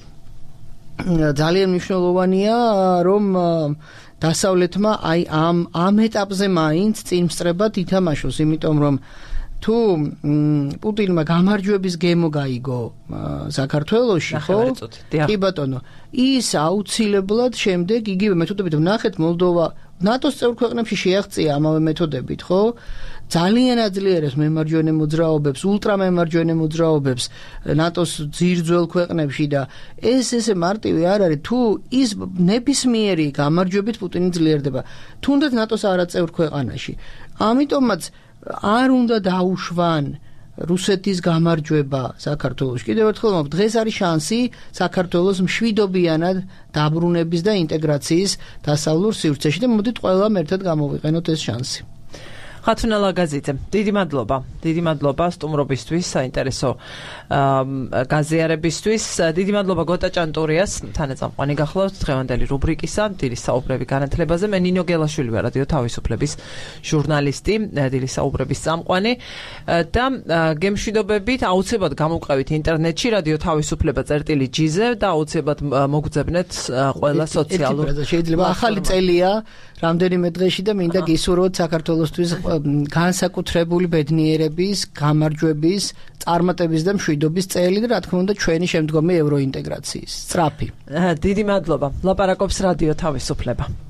ძალიან მნიშვნელოვანია, რომ დასავლეთმა აი ამ ამ ეტაპზე მაინც წინ სწრებად ითამაშოს, იმიტომ რომ თუ პუტინმა გამარჯვების გემო გაიგო საქართველოში, ხო? კი ბატონო, ის აუცილებლად შემდეგ იგივე მეთოდებით ვნახეთ მოლდოვა ნატოს წევრ ქვეყნებში შეაღწია ამავე მეთოდებით, ხო? ძალიან აძლიერებს მემარჯვენე მოძრაობებს, ულტრამემარჯვენე მოძრაობებს ნატოს ძირძველ ქვეყნებში და ეს ესე მარტივი არ არის, თუ ის ნებისმიერი გამარჯვებით პუტინი ძლიერდება, თუნდაც ნატოს არაწევრ ქვეყანაში. ამიტომაც არ უნდა დაუშვან რუსეთის გამარჯვება საქართველოში. კიდევ ერთხელ ვამბობ, დღეს არის შანსი საქართველოს მშვიდობიანად დაბრუნების და ინტეგრაციის დასავლურ სივრცეში და მოდით ყველამ ერთად გამოვიყენოთ ეს შანსი. ხათუნა ლაგაზიძე, დიდი მადლობა. დიდი მადლობა სტუმრობისთვის, საინტერესო გაზიარებისთვის. დიდი მადლობა გოტა ჭანტურიას, თანაწამყვანი გახლავთ დღევანდელი რუბრიკისა დილის საუბრები განათლებაზე. მე ნინო გელაშვილი ვარ, რადიო თავისუფლების ჟურნალისტი, დილის საუბრების წამყვანი და გემშვიდობებით აუცილებლად გამოვყევით ინტერნეტში რადიო თავისუფლება წერტილი ჯი-ზე და აუცილებლად მოგძებნეთ ყველა სოციალურ. შეიძლება ახალი წელია რამდენიმე დღეში და მინდა გისურვოთ საქართველოსთვის განსაკუთრებული ბედნიერების, გამარჯვების, წარმატების და მშვიდობის წელი და რა თქმა უნდა ჩვენი შემდგომი ევროინტეგრაციის. სწრაფი. დიდი მადლობა. ლაპარაკობს რადიო თავისუფლება.